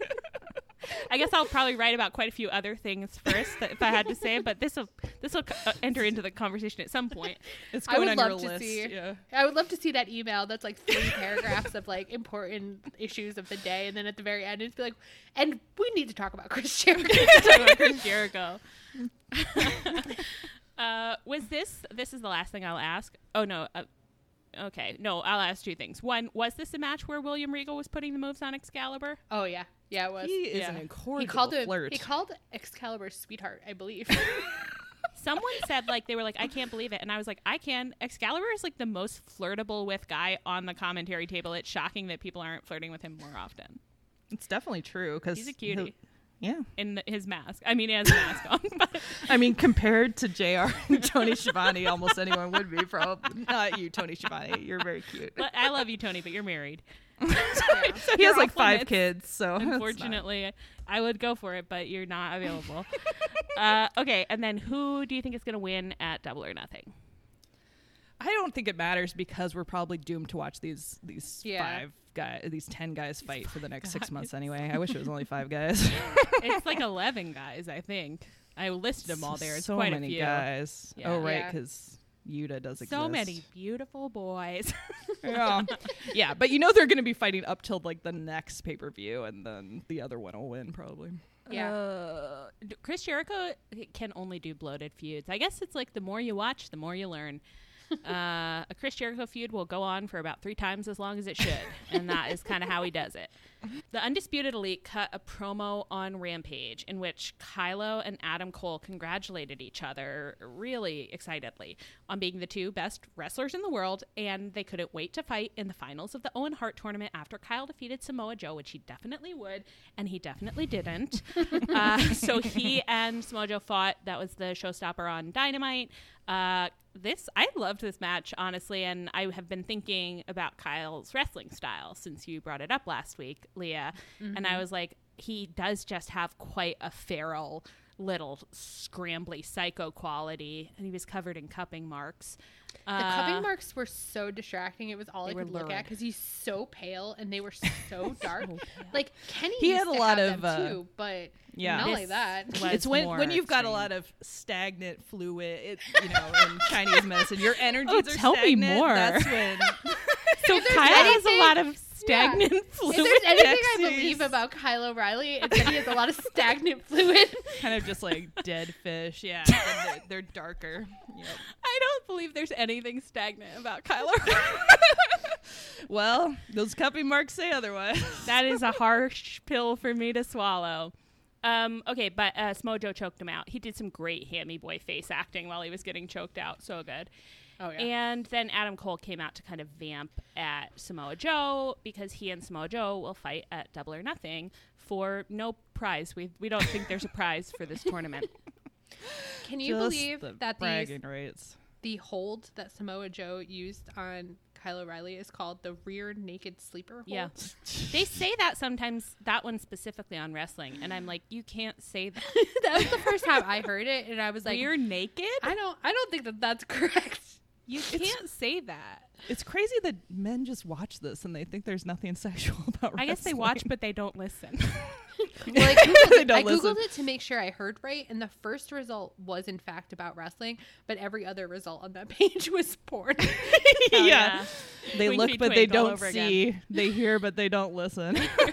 I guess I'll probably write about quite a few other things first, that if I had to say. But this will this will uh, enter into the conversation at some point. It's I going would on love your to list. see- Yeah. I would love to see that email that's like three paragraphs of like important issues of the day. And then at the very end, it's be like, and we need to talk about Chris Jericho. Talking about Chris Jericho. uh, was this? This is the last thing I'll ask. Oh no. Uh, okay. No, I'll ask two things. One, was this a match where William Regal was putting the moves on Excalibur? Oh, yeah. Yeah, it was. He is Yeah. an He incorrigible called it. flirt. He called Excalibur sweetheart, I believe. Someone said like they were like, I can't believe it, and I was like, I can. Excalibur is like the most flirtable with guy on the commentary table. It's shocking that people aren't flirting with him more often. It's definitely true because He's a cutie. Yeah. In the, his mask. I mean, he has a mask on. But I mean, compared to J R and Tony Schiavone, almost anyone would be. Probably not you, Tony Schiavone. You're very cute. but I love you, Tony, but you're married. so he you're has like off five limits. kids, so Unfortunately, I would go for it, but you're not available. uh, okay, and then who do you think is going to win at Double or Nothing? I don't think it matters because we're probably doomed to watch these these Yeah. five guys, these ten guys fight for the next six months anyway. I wish it was only five guys. It's like eleven guys, I think. I listed them all there. It's so quite many a few. guys. Yeah. Oh right, Yeah. because Yuta does exist. So many beautiful boys. Yeah, yeah, but you know they're going to be fighting up till like the next pay per view, and then the other one will win probably. Yeah. Uh, d- Chris Jericho can only do bloated feuds. I guess it's like the more you watch, the more you learn. uh, a Chris Jericho feud will go on for about three times as long as it should, and that is kind of how he does it. The Undisputed Elite cut a promo on Rampage in which Kylo and Adam Cole congratulated each other really excitedly on being the two best wrestlers in the world, and they couldn't wait to fight in the finals of the Owen Hart tournament after Kyle defeated Samoa Joe, which he definitely would, and he definitely didn't. uh, so he and Samoa Joe fought. That was the showstopper on Dynamite. Uh, this I loved this match, honestly, and I have been thinking about Kyle's wrestling style since you brought it up last week, Leah. Mm-hmm. And I was like, he does just have quite a feral little scrambly psycho quality, and he was covered in cupping marks. The Uh, cupping marks were so distracting. It was all they I were could look lurid. at because he's so pale and they were so dark. Like Kenny He used had a to lot have of, them uh, too, but yeah. not This like that. was It's when more when you've got a extreme. lot of stagnant fluid, it, you know, in Chinese medicine, your energies Oh, are tell me stagnant. more. That's when. So If there's Kyle has a anything- lot of stagnant If fluid. there's anything I Jeez. believe about Kyle O'Reilly, it's that he has a lot of stagnant fluid. kind of just like dead fish. Yeah, and they're, they're darker. Yep. I don't believe there's anything stagnant about Kylo. Well, those cupping marks say otherwise. That is a harsh pill for me to swallow. Um, okay, but uh, Samoa Joe choked him out. He did some great hammy boy face acting while he was getting choked out. So good. Oh And then Adam Cole came out to kind of vamp at Samoa Joe because he and Samoa Joe will fight at Double or Nothing for no prize. We we don't think there's a prize for this tournament. Can you Just believe the that these bragging rights? the hold that Samoa Joe used on Kyle O'Reilly is called the rear naked sleeper hold? Yeah. They say that sometimes, that one specifically on wrestling, and I'm like, you can't say that. That was the first time I heard it, and I was like, You're naked? I don't, I don't think that that's correct. You can't say that. It's crazy that men just watch this and they think there's nothing sexual about wrestling. I guess they watch, but they don't listen. Well, I googled, They it, don't I googled listen. it to make sure I heard right, and the first result was in fact about wrestling, but every other result on that page was porn. Hell yeah. They Twinkie look, but they twink all don't over see. They hear, but they don't listen.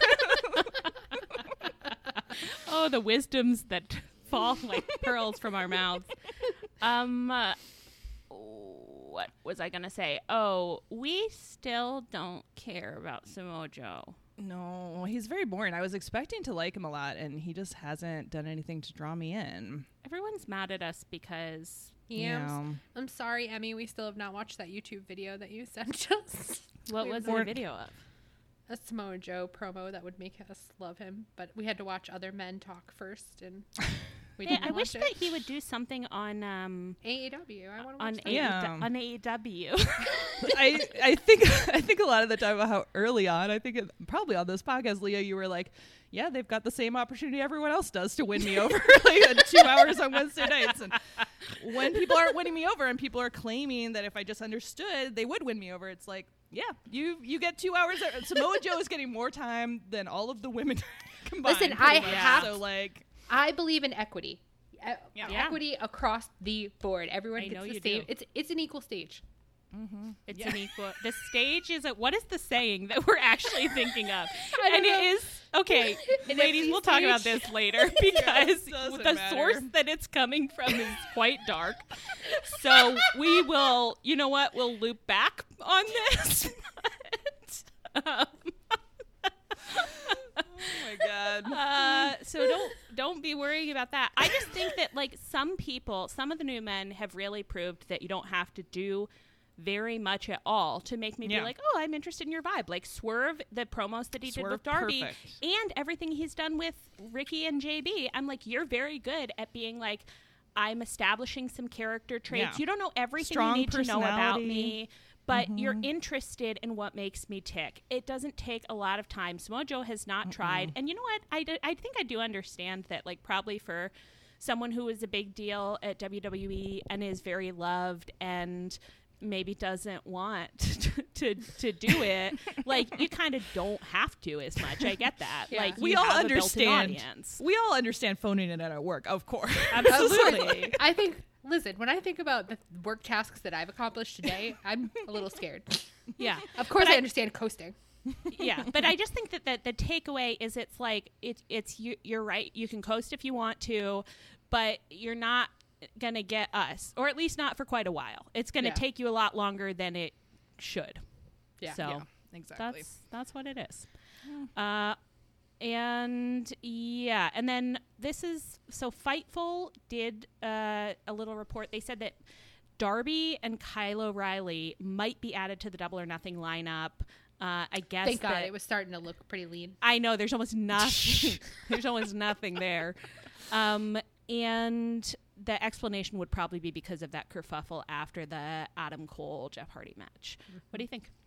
Oh, the wisdoms that fall like pearls from our mouths. Um, uh, what was I gonna say? Oh, we still don't care about Samoa Joe. No, he's very boring. I was expecting to like him a lot, and he just hasn't done anything to draw me in. Everyone's mad at us because Yeah, I'm, Yeah. s- I'm sorry, Emmy. We still have not watched that YouTube video that you sent us. what We was the weren't- video of? A Samoa Joe promo that would make us love him, but we had to watch other men talk first, and we Hey, didn't I watch wish it. that he would do something on um A E W. I want to on watch A- that. Yeah. on A E W. I I think I think a lot of the time about how early on, I think it, probably on this podcast, Leah, you were like, yeah, they've got the same opportunity everyone else does to win me over, like uh, two hours on Wednesday nights. And when people aren't winning me over and people are claiming that if I just understood, they would win me over, it's like, yeah, you you get two hours. Samoa Joe is getting more time than all of the women combined. Listen, pretty I much. have- so like. I believe in equity. E- Yeah. Equity across the board. Everyone I gets know the you same. do. It's it's an equal stage. It's Yeah. an equal. The stage is a. What is the saying that we're actually thinking of? I don't And it know. is okay, An ladies. empty We'll talk about stage. this later because doesn't the matter. source that it's coming from is quite dark. So we will. You know what? We'll loop back on this. But, um, Oh my god. Uh, so don't don't be worrying about that. I just think that like some people, some of the new men have really proved that you don't have to do very much at all to make me Yeah. be like, oh, I'm interested in your vibe. Like Swerve, the promos that he did Swerve, with Darby, perfect. and everything he's done with Ricky and J B. I'm like, you're very good at being like, I'm establishing some character traits. Yeah. You don't know everything Strong you need to know about personality. me, but you're interested in what makes me tick. It doesn't take a lot of time. Samoa Joe has not tried. And you know what? I, d- I think I do understand that, like, probably for someone who is a big deal at W W E and is very loved and maybe doesn't want to to, to do it, like, you kind of don't have to as much. I get that. Yeah. Like, We you all have a built-in understand. audience. We all understand phoning it in at work, of course. Absolutely. I think, listen, when I think about the work tasks that I've accomplished today, I'm a little scared. Yeah. Of course, But I, I- understand coasting. Yeah, but I just think that the, the takeaway is it's like it, it's you, you're right. You can coast if you want to, but you're not gonna get us, or at least not for quite a while. It's gonna Yeah. take you a lot longer than it should. Yeah. So Yeah, exactly. that's that's what it is. Uh, and yeah, and then this is so Fightful did uh, a little report. They said that Darby and Kyle O'Reilly might be added to the Double or Nothing lineup. Uh, I guess Thank God, that it was starting to look pretty lean. I know there's almost nothing. There's almost nothing there, um, and the explanation would probably be because of that kerfuffle after the Adam Cole Jeff Hardy match. What do you think?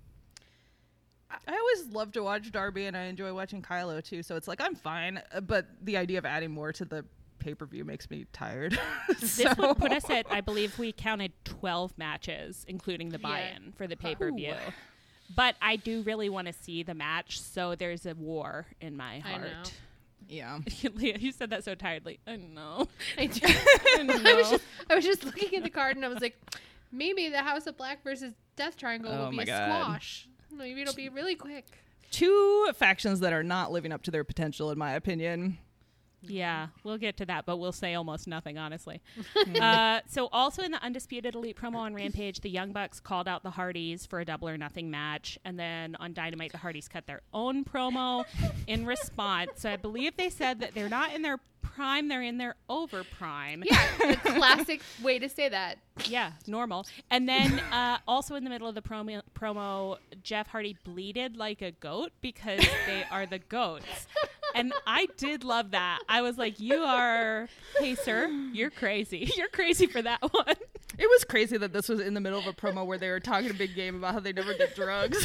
I always love to watch Darby, and I enjoy watching Kylo too. So it's like I'm fine, uh, but the idea of adding more to the pay per view makes me tired. This So- would put us at, I believe we counted twelve matches, including the Yeah. buy-in for the pay-per-view. Ooh. But I do really want to see the match, so there's a war in my I heart. know. Yeah. Leah, you said that so tiredly. I know. I, do. I know. I was just, I was just looking at the card and I was like, maybe the House of Black versus Death Triangle Oh will be my a God. squash. Maybe it'll be really quick. Two factions that are not living up to their potential, in my opinion. Yeah, we'll get to that, but we'll say almost nothing, honestly. uh, so also in the Undisputed Elite promo on Rampage, the Young Bucks called out the Hardys for a Double or Nothing match. And then on Dynamite, the Hardys cut their own promo in response. So I believe they said that they're not in their prime, they're in their over prime. Yeah, the classic way to say that. Yeah, normal. And then uh, also in the middle of the promo, promo, Jeff Hardy bleated like a goat because they are the goats. And I did love that. I was like, you are, hey, sir, you're crazy. You're crazy for that one. It was crazy that this was in the middle of a promo where they were talking a big game about how they never did drugs.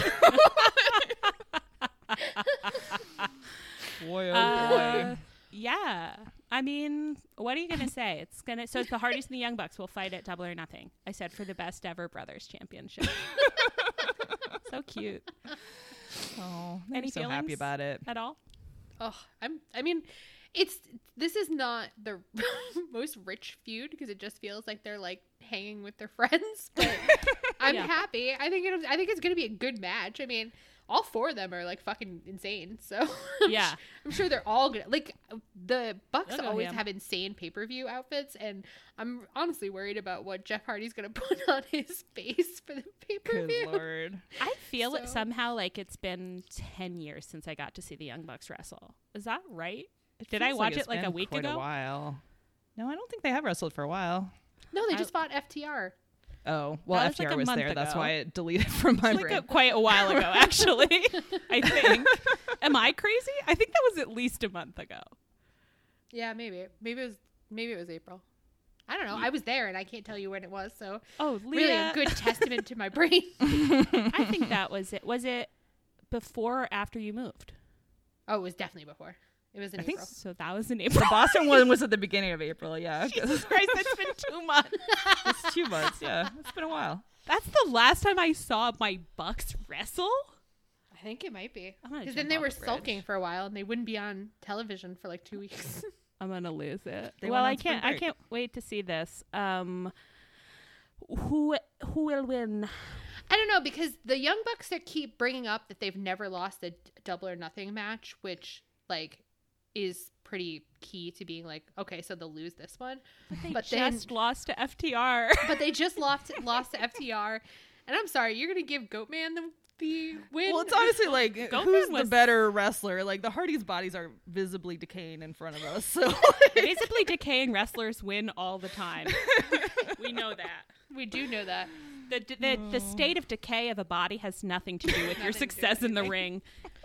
boy, oh Uh, yeah. I mean, what are you going to say? It's going to, so it's the Hardys and the Young Bucks will fight at Double or Nothing. I said for the best ever Brothers Championship. So cute. Oh, Any I'm so happy feelings? about it. At all? Oh, I'm. I mean, it's this is not the most rich feud because it just feels like they're like hanging with their friends. But I'm Yeah. happy. I think it. I think it's gonna be a good match. I mean, all four of them are like fucking insane. So I'm Yeah. su- I'm sure they're all gonna like the Bucks They'll go always ham. have insane pay per view outfits, and I'm honestly worried about what Jeff Hardy's gonna put on his face for the pay per Good view. lord. I feel it So- somehow like it's been ten years since I got to see the Young Bucks wrestle. Is that right? Did I Feels watch it's it like a been week quite ago? A while. No, I don't think they have wrestled for a while. No, they I- just fought F T R. Oh, well, That was F T R like a was month there. That's ago. why it deleted from my Like brain. a, quite a while ago, actually. I think. Am I crazy? I think that was at least a month ago. Yeah, maybe. Maybe it was. Maybe it was April. I don't know. I was there, and I can't tell you when it was. So Oh, really, Leah. a good testament to my brain. I think that was it. Was it before or after you moved? Oh, it was definitely before. It was in I think April. So that was in April. The Boston one was at the beginning of April. Yeah, Jesus Christ, that's been two months. it's two months. Yeah, it's been a while. That's the last time I saw my Bucks wrestle. I think it might be I'm gonna because jump then they off were the bridge. sulking for a while, and they wouldn't be on television for like two weeks. I'm gonna lose it. They well, went on I spring can't. I break. can't wait to see this. Um, who who will win? I don't know because the Young Bucks that keep bringing up that they've never lost a d- Double or Nothing match, which like is pretty key to being like, okay, so they'll lose this one, They but then just lost to F T R. but they just lost lost to F T R, and I'm sorry, you're gonna give Goatman the the win. Well, it's honestly like Goldman who's was- the better wrestler? Like the Hardys' bodies are visibly decaying in front of us. So Basically, decaying wrestlers win all the time. We know that. We do know that. The, the the state of decay of a body has nothing to do with your success in the ring.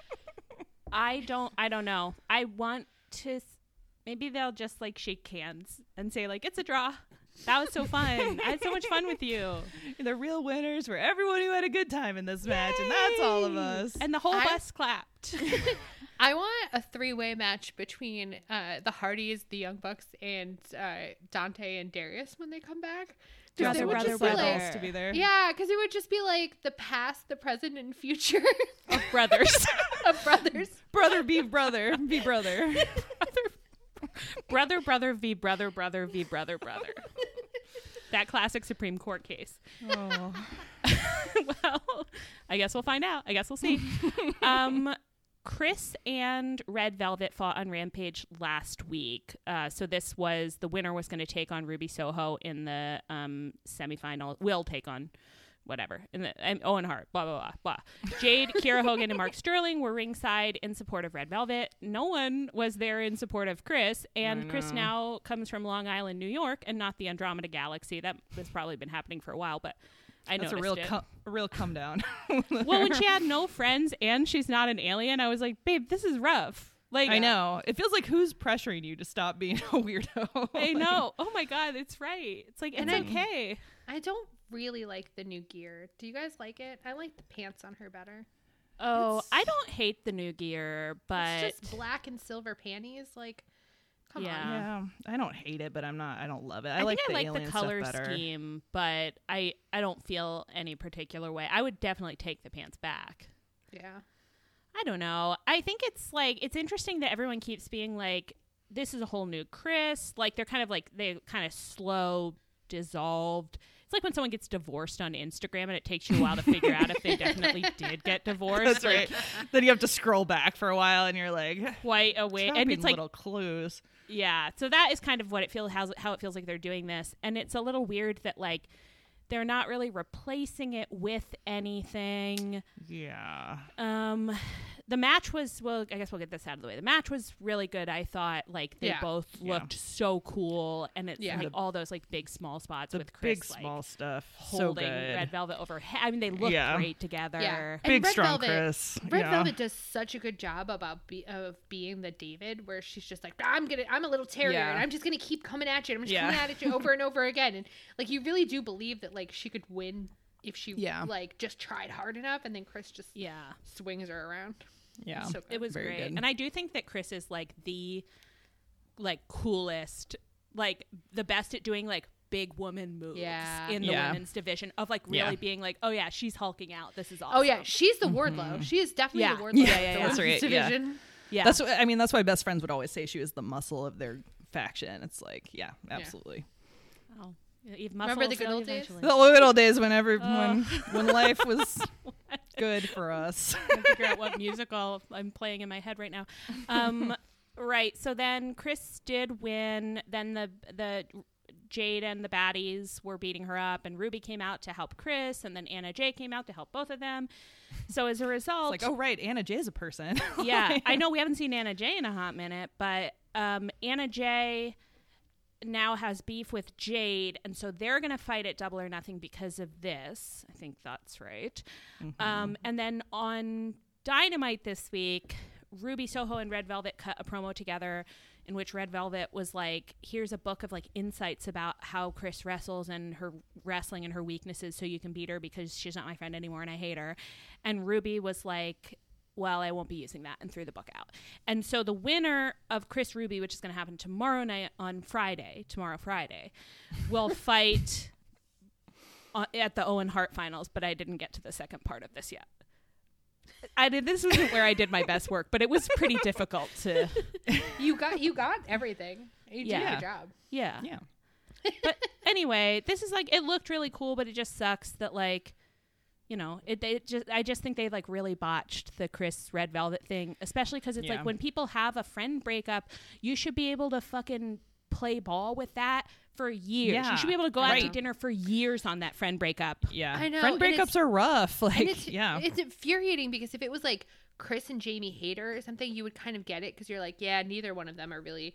I don't I don't know. I want to maybe they'll just like shake hands and say like it's a draw. That was so fun. I had so much fun with you. The real winners were everyone who had a good time in this match, and that's all of us. And the whole I- bus clapped. I want a three-way match between uh, the Hardys, the Young Bucks, and uh, Dante and Darius when they come back. 'Cause Brother, they would brother, just be like- brother. to be there. Yeah, because it would just be like the past, the present, and future Of brothers. of brothers. Brother be brother be brother. Brother, brother, v brother, brother, v brother, brother. That classic Supreme Court case. Oh. Well, I guess we'll find out. I guess we'll see. um, Chris and Red Velvet fought on Rampage last week. Uh, so this was the winner was going to take on Ruby Soho in the um, semifinal. Will take on whatever. In the um, Owen Hart. Blah blah blah blah. Jade, Kiera Hogan, and Mark Sterling were ringside in support of Red Velvet. No one was there in support of Chris. And Chris know. now comes from Long Island, New York, and not the Andromeda Galaxy. That has probably been happening for a while, but I That's noticed a real it. co- a real come down. Well, when she had no friends and she's not an alien, I was like, babe, this is rough. Like, I know. It feels like who's pressuring you to stop being a weirdo? I know. Oh my God, it's right. It's like, it's And I- okay. I don't really like the new gear. Do you guys like it? I like the pants on her better. Oh, It's- I don't hate the new gear, but It's just black and silver panties. Like, come Yeah. on. Yeah, I don't hate it, but I'm not. I don't love it. I, I, like think the I like alien the color stuff better. scheme, but I, I don't feel any particular way. I would definitely take the pants back. Yeah. I don't know. I think it's like, it's interesting that everyone keeps being like, this is a whole new Chris. Like, they're kind of like, they kind of slow dissolved. It's like when someone gets divorced on Instagram and it takes you a while to figure out if they definitely did get divorced. That's like, right. Then you have to scroll back for a while, and you're like, quite a way. And dropping it's like, little clues. yeah. So that is kind of what it feels, how, how it feels like they're doing this. And it's a little weird that like, they're not really replacing it with anything. Yeah. Um, the match was, well, I guess we'll get this out of the way. The match was really good. I thought like they Yeah. both Yeah. looked so cool, and it's Yeah. like The- all those like big small spots The with Chris big like small stuff. So holding good. Red Velvet over. I mean, they look Yeah. great together. Yeah. And Big Red strong Velvet- Chris. Red yeah. Velvet does such a good job about be- of being the David, where she's just like, I'm gonna, I'm a little terrier, Yeah. and I'm just gonna keep coming at you. And I'm just Yeah. coming at you over and over again, and like you really do believe that like she could win if she Yeah. like just tried hard enough, and then Chris just Yeah. swings her around. Yeah. So good. It was Very great. good. And I do think that Chris is like the like coolest, like the best at doing like big woman moves Yeah. in the Yeah. women's division of like really Yeah. being like, oh yeah, she's hulking out. This is awesome. Oh yeah, she's the Wardlow. She is definitely Yeah. the Wardlow. Yeah, of yeah, the yeah. women's That's right, yeah. Division. yeah. That's what I mean. That's why best friends would always say she was the muscle of their faction. It's like, yeah, absolutely. oh, Eve Remember Muscle the good will old days? eventually. The good old days when every Oh. when when life was good for us. Trying to figure out what musical I'm playing in my head right now. Um, right. So then Chris did win. Then the the Jade and the baddies were beating her up, and Ruby came out to help Chris, and then Anna Jay came out to help both of them. So as a result, It's like, oh right, Anna Jay's a person. yeah, I know we haven't seen Anna Jay in a hot minute, but um, Anna Jay now has beef with Jade, and so they're going to fight at Double or Nothing because of this. I think that's right. Mm-hmm. Um, and then on Dynamite this week, Ruby Soho and Red Velvet cut a promo together in which Red Velvet was like, here's a book of like insights about how Chris wrestles and her wrestling and her weaknesses so you can beat her because she's not my friend anymore and I hate her. And Ruby was like, well, I won't be using that, and threw the book out. And so the winner of Chris Ruby, which is going to happen tomorrow night on Friday, tomorrow Friday, will fight on, at the Owen Hart finals, but I didn't get to the second part of this yet. I did. This wasn't where I did my best work, but it was pretty difficult to. You got you got everything. You did Yeah. a good job. Yeah. Yeah. But anyway, this is like, it looked really cool, but it just sucks that like, you know, it, it just, I just think they like really botched the Chris Red Velvet thing, especially because it's Yeah. like when people have a friend breakup, you should be able to fucking play ball with that for years. Yeah. You should be able to go out to Right. dinner for years on that friend breakup. Yeah. I know, Friend and it's- breakups are rough. Like, And it's, yeah. it's infuriating because if it was like Chris and Jamie Hayter or something, you would kind of get it because you're like, yeah, neither one of them are really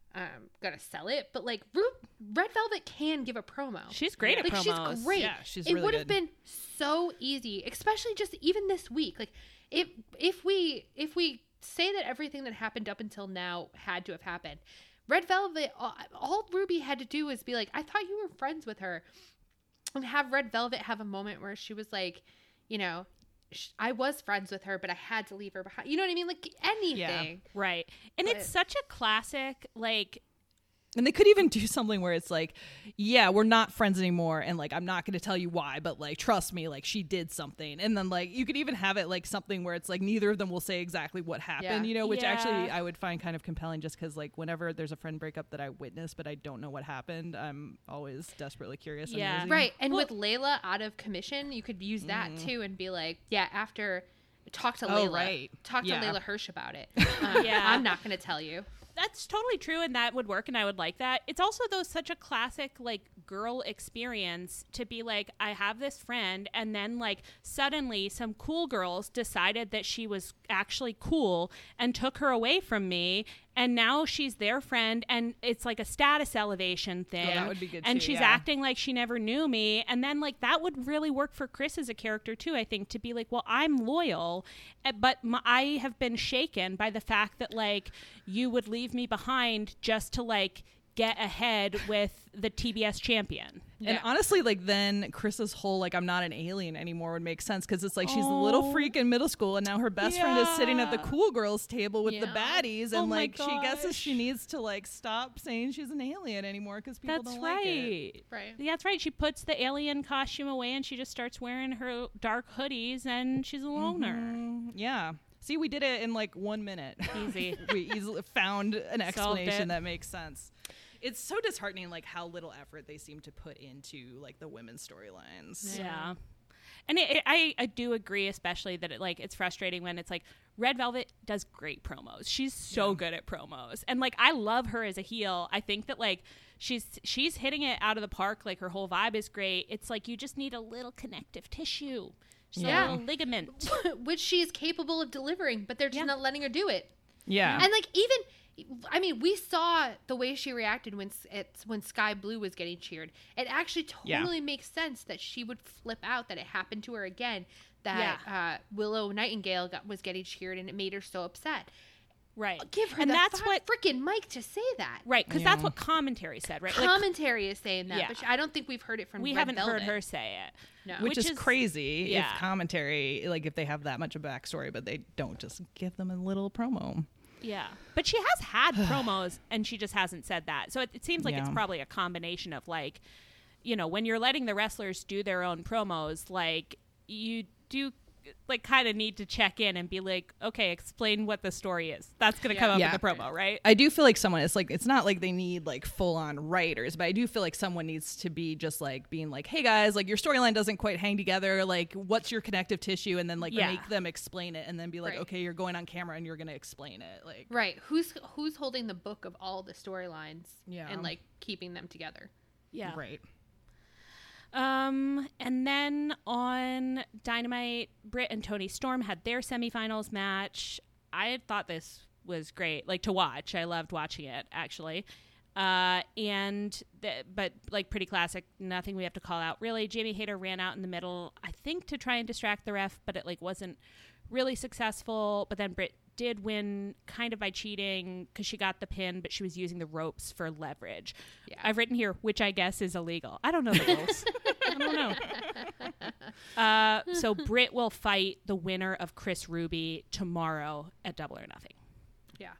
um, gonna sell it. But like Ru- Red Velvet can give a promo. She's great Yeah. at Like promos. she's great. Yeah, she's it really would have good. been so easy, especially just even this week. Like if if we if we say that everything that happened up until now had to have happened, Red Velvet, all, all Ruby had to do was be like, I thought you were friends with her, and have Red Velvet have a moment where she was like, you know, sh- I was friends with her, but I had to leave her behind. You know what I mean? Like anything. Right. And But- it's such a classic, like, And they could even do something where it's like, yeah, we're not friends anymore. And like, I'm not going to tell you why, but like, trust me, like she did something. And then like, you could even have it like something where it's like, neither of them will say exactly what happened, Yeah. you know, which Yeah. actually I would find kind of compelling just because like whenever there's a friend breakup that I witnessed, but I don't know what happened, I'm always desperately curious. and Yeah. nosy. Right. And Well- with Layla out of commission, you could use that too and be like, yeah, after talk to Oh, Layla. right. Talk to Yeah. Layla Hirsch about it. Um, Yeah. I'm not going to tell you. that's totally true, and that would work, and I would like that. It's also, though, such a classic, like, girl experience to be like, I have this friend, and then, like, suddenly some cool girls decided that she was actually cool and took her away from me, and now she's their friend, and it's like a status elevation thing. that would be good, And too, she's yeah. acting like she never knew me, and then, like, that would really work for Chris as a character, too, I think, to be like, well, I'm loyal, eh, but m- I have been shaken by the fact that, like, you would leave me behind just to, like, get ahead with the T B S champion. And Yeah. honestly, like then Chris's whole like I'm not an alien anymore would make sense because it's like she's a little Oh. freak in middle school, and now her best friend is sitting at the Yeah. cool girls table with the Yeah. baddies, and Oh my like she guesses she gosh. needs to like stop saying she's an alien anymore because people That's don't like it. right. Right. Yeah, that's right. She puts the alien costume away and she just starts wearing her dark hoodies, and she's a loner. Mm, yeah. See, we did it in like one minute. Easy. we easily found an Solved explanation it. that makes sense. It's so disheartening, like how little effort they seem to put into like the women's storylines. Yeah. And it, it, I, I do agree, especially that it like it's frustrating when it's like Red Velvet does great promos. She's so Yeah. good at promos, and like I love her as a heel. I think that like she's she's hitting it out of the park. Like her whole vibe is great. It's like you just need a little connective tissue, just Yeah. a little ligament. Which she is capable of delivering, but they're just Yeah. not letting her do it. Yeah. And like even, I mean, we saw the way she reacted when s- it's when Sky Blue was getting cheered. It actually Yeah. totally makes sense that she would flip out, that it happened to her again, that uh, Willow Nightingale got, was getting cheered, and it made her so upset. Right. Give her and the that's fi- what freaking mic to say that. right because Yeah. that's what commentary said. Right. Like, Commentary is saying that, Yeah. but she, I don't think we've heard it from. we Red haven't heard Velvet. her say it. No. Which, Which is, is- crazy yeah. if commentary, like if they have that much of backstory, but they don't just give them a little promo. Yeah. But she has had promos and she just hasn't said that. So it, it seems like it's Yeah. probably a combination of like, you know, when you're letting the wrestlers do their own promos, like you do like kind of need to check in and be like, okay, explain what the story is. That's going to Yeah. come up Yeah. in the promo, right? I do feel like someone, it's like, it's not like they need like full on writers, but I do feel like someone needs to be just like being like, hey guys, like your storyline doesn't quite hang together. Like, what's your connective tissue? And then like Yeah. make them explain it and then be like, Right. okay, you're going on camera and you're going to explain it. Like, Right. Who's who's holding the book of all the storylines Yeah. and like keeping them together? Yeah. right. Um, and then on Dynamite, Britt and Tony Storm had their semifinals match. I had thought this was great, like to watch. I loved watching it actually. Uh, and the, but like pretty classic. Nothing we have to call out really. Jamie Hayter ran out in the middle, I think, to try and distract the ref, but it like wasn't really successful. But then Britt did win kind of by cheating because she got the pin, but she was using the ropes for leverage. Yeah. I've written here, which I guess is illegal. I don't know the rules. I don't know. Uh, so Britt will fight the winner of Chris Ruby tomorrow at Double or Nothing. Yeah.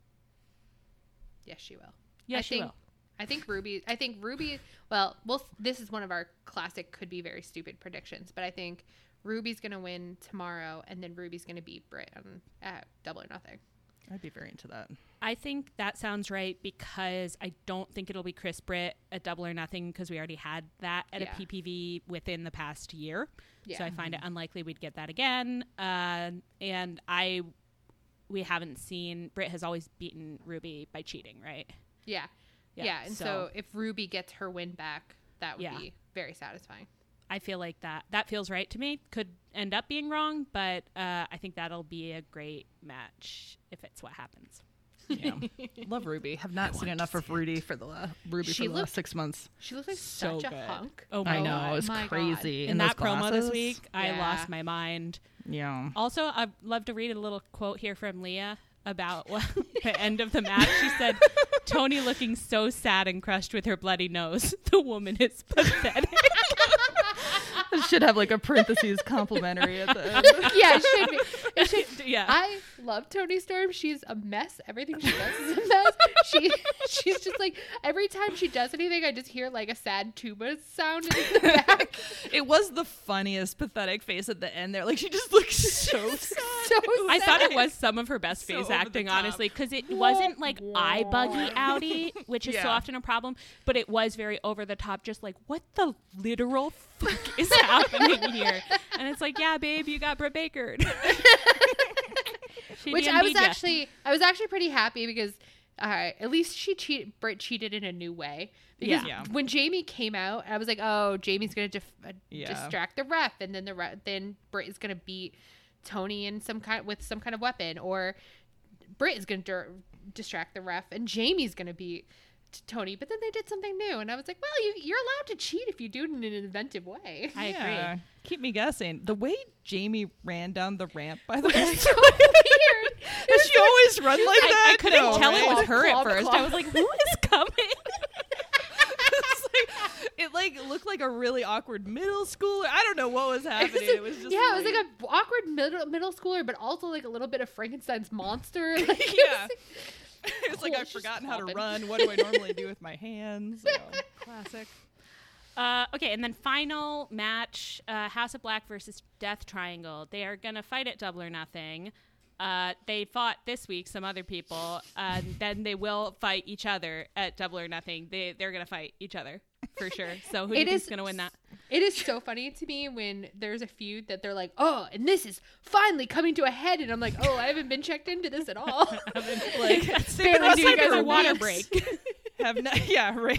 Yes, she will. Yes, I she think, will. I think Ruby. I think Ruby. Well, well, this is one of our classic, could be very stupid predictions, but I think Ruby's gonna win tomorrow, and then Ruby's gonna beat Britt on, at Double or Nothing. I'd be very into that. I think that sounds right because I don't think it'll be Chris Britt at Double or Nothing because we already had that at Yeah. a P P V within the past year. Yeah. So I find it unlikely we'd get that again. Uh, and I, we haven't seen, Britt has always beaten Ruby by cheating, right? Yeah. Yeah, Yeah. And so, so- if Ruby gets her win back, that would Yeah. be very satisfying. I feel like that that feels right to me. Could end up being wrong, but uh, I think that'll be a great match if it's what happens. Yeah. Love Ruby. Have not seen enough of Rudy for the la- Ruby She for the looked- last six months. She looks like So such good. a hunk. Oh my I know, God. it was My God. crazy. In And that those promo glasses? this week, I Yeah. lost my mind. Yeah. Also, I'd love to read a little quote here from Leah about what, the end of the match. She said, Tony looking so sad and crushed with her bloody nose. The woman is pathetic. It should have like a parentheses complimentary at the end. Yeah, it should be. It should. Yeah. I love Toni Storm. She's a mess. Everything she does is a mess. She she's just like every time she does anything, I just hear like a sad tuba sound in the back. It was the funniest pathetic face at the end there. Like she just looks so sad. So I thought it sad. was some of her best So face over the acting, top. honestly, because it wasn't like eye buggy outy, which is so Yeah. often a problem, but it was very over the top, just like, what the literal fuck is happening here? And it's like, yeah, babe, you got Britt Baker. She Which I was D M'd ya. actually I was actually pretty happy because uh, at least she cheated. Britt cheated in a new way. Because Yeah. when Jamie came out, I was like, "Oh, Jamie's gonna dif- uh, Yeah. distract the ref, and then the re- then Britt is gonna beat Tony in some kind with some kind of weapon, or Britt is gonna dir- distract the ref, and Jamie's gonna beat t- Tony." But then they did something new, and I was like, "Well, you, you're allowed to cheat if you do it in an inventive way." I Yeah. agree. Keep me guessing. The way Jamie ran down the ramp, by the way, so weird. does she always run like I, that? I couldn't No, tell right? it was her at Clomp, first. clomp. I was like, who is coming? It's like, it like looked like a really awkward middle schooler. I don't know what was happening. It was just yeah, it was like a awkward middle middle schooler, but also like a little bit of Frankenstein's monster. Like, it Yeah. was like- it's like Cool, I've she's forgotten how to flopping. run. What do I normally do with my hands? So, classic. Uh, okay, and then final match, uh, House of Black versus Death Triangle. They are going to fight at Double or Nothing. Uh, they fought this week some other people, and then they will fight each other at Double or Nothing. They, they're going to fight each other for sure. So who do you It think's is- going to win that? It is so funny to me when there's a feud that they're like, "Oh, and this is finally coming to a head," and I'm like, "Oh, I haven't been checked into this at all." Like, that's been like you like guys for are water weeks. break. Have not, yeah, right.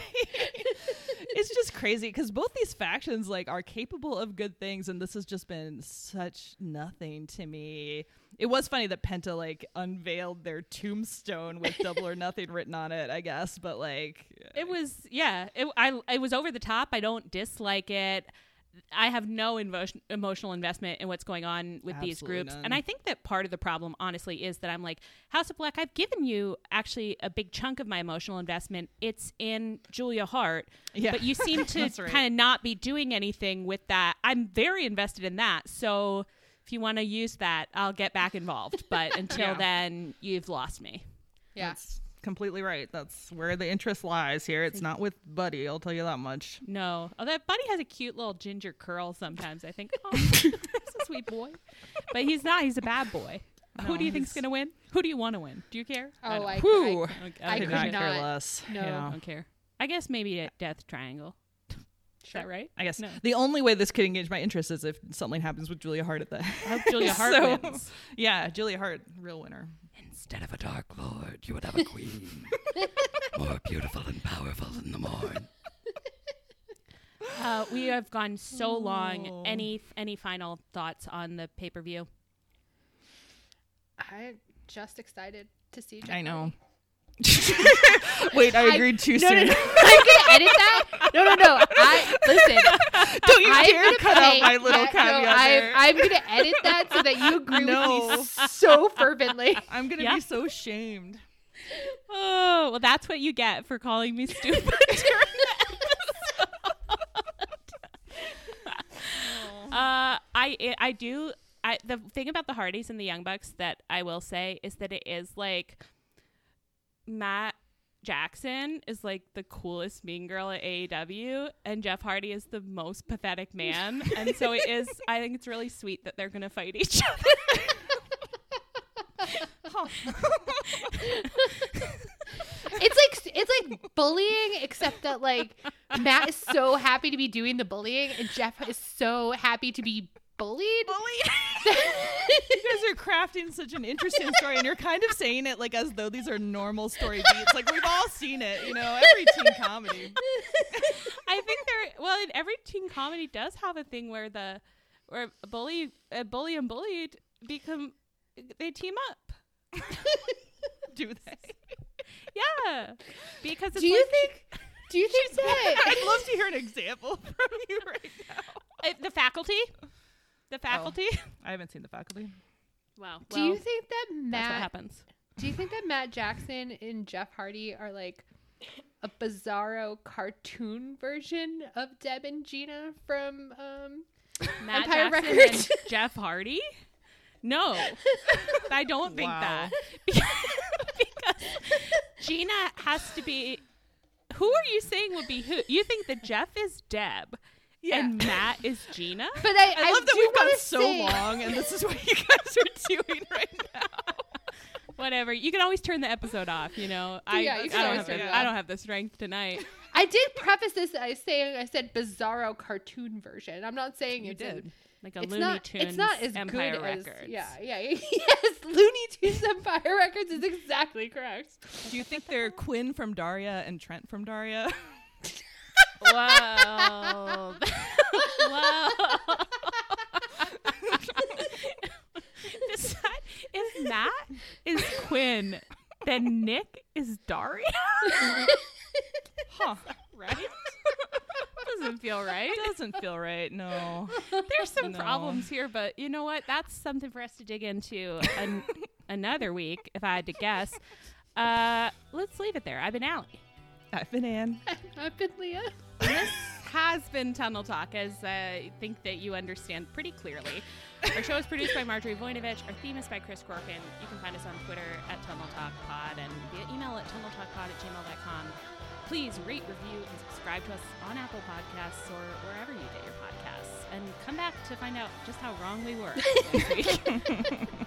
It's just crazy because both these factions like are capable of good things, and this has just been such nothing to me. It was funny that Penta like unveiled their tombstone with Double or Nothing written on it, I guess, but like It was, yeah, it, I, it was over the top. I don't dislike it. I have no emotion, emotional investment in what's going on with these Absolutely groups. none. And I think that part of the problem, honestly, is that I'm like, House of Black, I've given you actually a big chunk of my emotional investment. It's in Julia Hart. Yeah. But you seem to That's right. kind of not be doing anything with that. I'm very invested in that. So if you want to use that, I'll get back involved. But until Yeah. then, you've lost me. Yeah. That's completely right. That's where the interest lies here. It's not with Buddy, I'll tell you that much. No. Oh, that Buddy has a cute little ginger curl sometimes. I think, oh, that's a sweet boy. But he's not. He's a bad boy. Who No, do you think's he's- going to win? Who do you want to win? Do you care? Oh, don't- I, Whew. I, Okay, I don't could could not care. care not. less. No. I Yeah. don't care. I guess maybe a Death Triangle. Is that right? I guess No. the only way this could engage my interest is if something happens with Julia Hart at the I hope Julia Hart So- wins. Yeah, Julia Hart, real winner. Instead of a dark lord, you would have a queen. More beautiful and powerful than the morn. Uh, we have gone so Oh. long. Any any final thoughts on the pay per view? I'm just excited to see. Jeff I know. Hardy. Wait, I I- agreed too No, soon. no, no. I'm gonna edit that. No, no, no. I listen. Don't you I'm dare gonna cut out pay- my little yeah, caveat no, I, there. I'm gonna edit that so that you agree No. with me so fervently. I'm gonna Yeah. be so shamed. Oh, well, that's what you get for calling me stupid during the episode. uh, I I do. I the thing about the Hardys and the Young Bucks that I will say is that it is like Matt Jackson is like the coolest mean girl at A E W, and Jeff Hardy is the most pathetic man, and so it is. I think it's really sweet that they're gonna fight each other. It's like it's like bullying, except that like Matt is so happy to be doing the bullying, and Jeff is so happy to be bullied. You guys are crafting such an interesting story, and you're kind of saying it like as though these are normal story beats. Like we've all seen it, you know, every teen comedy. I think there. Well, in every teen comedy does have a thing where the where a bully, a bully and bullied become they team up. Do they? Yeah, because it's Do you like, think? Do you think that? I'd love to hear an example from you right now. uh, the faculty? The faculty? I haven't seen The Faculty. Wow. Do you think that that's what Matt? happens? Do you think that Matt Jackson and Jeff Hardy are like a bizarro cartoon version of Deb and Gina from um, Matt Empire Jackson Records? and Jeff Hardy? No, I don't think Wow. that. Because Gina has to be. Who are you saying would be who? You think that Jeff is Deb and Matt is Gina? But I, I, love that do we've gone wanna so say- long, and this is what you guys are doing right now. Whatever. You can always turn the episode off. You know, I, Yeah, you I can don't always have turn the, it I off. don't have the strength tonight. I did preface this by saying I said bizarro cartoon version. I'm not saying You it's did. A, Like a it's Looney not. Tunes It's not as Empire good Records. as. Yeah, yeah, yes. Looney Tunes Empire Records is exactly correct. Do you think they're Quinn from Daria and Trent from Daria? Whoa. Whoa. Is that, if Matt is Quinn, then Nick is Daria? Huh. Right? Doesn't feel right. Doesn't feel right. No. There's some No. problems here, but you know what? That's something for us to dig into an, another week, if I had to guess. Uh, let's leave it there. I've been Allie. I've been Anne. I've been Leah. This has been Tunnel Talk, as uh, I think that you understand pretty clearly. Our show is produced by Marjorie Voinovich. Our theme is by Chris Corkin. You can find us on Twitter at Tunnel Talk Pod and via email at tunneltalkpod at gmail dot com. Please rate, review, and subscribe to us on Apple Podcasts or wherever you get your podcasts. And come back to find out just how wrong we were next week.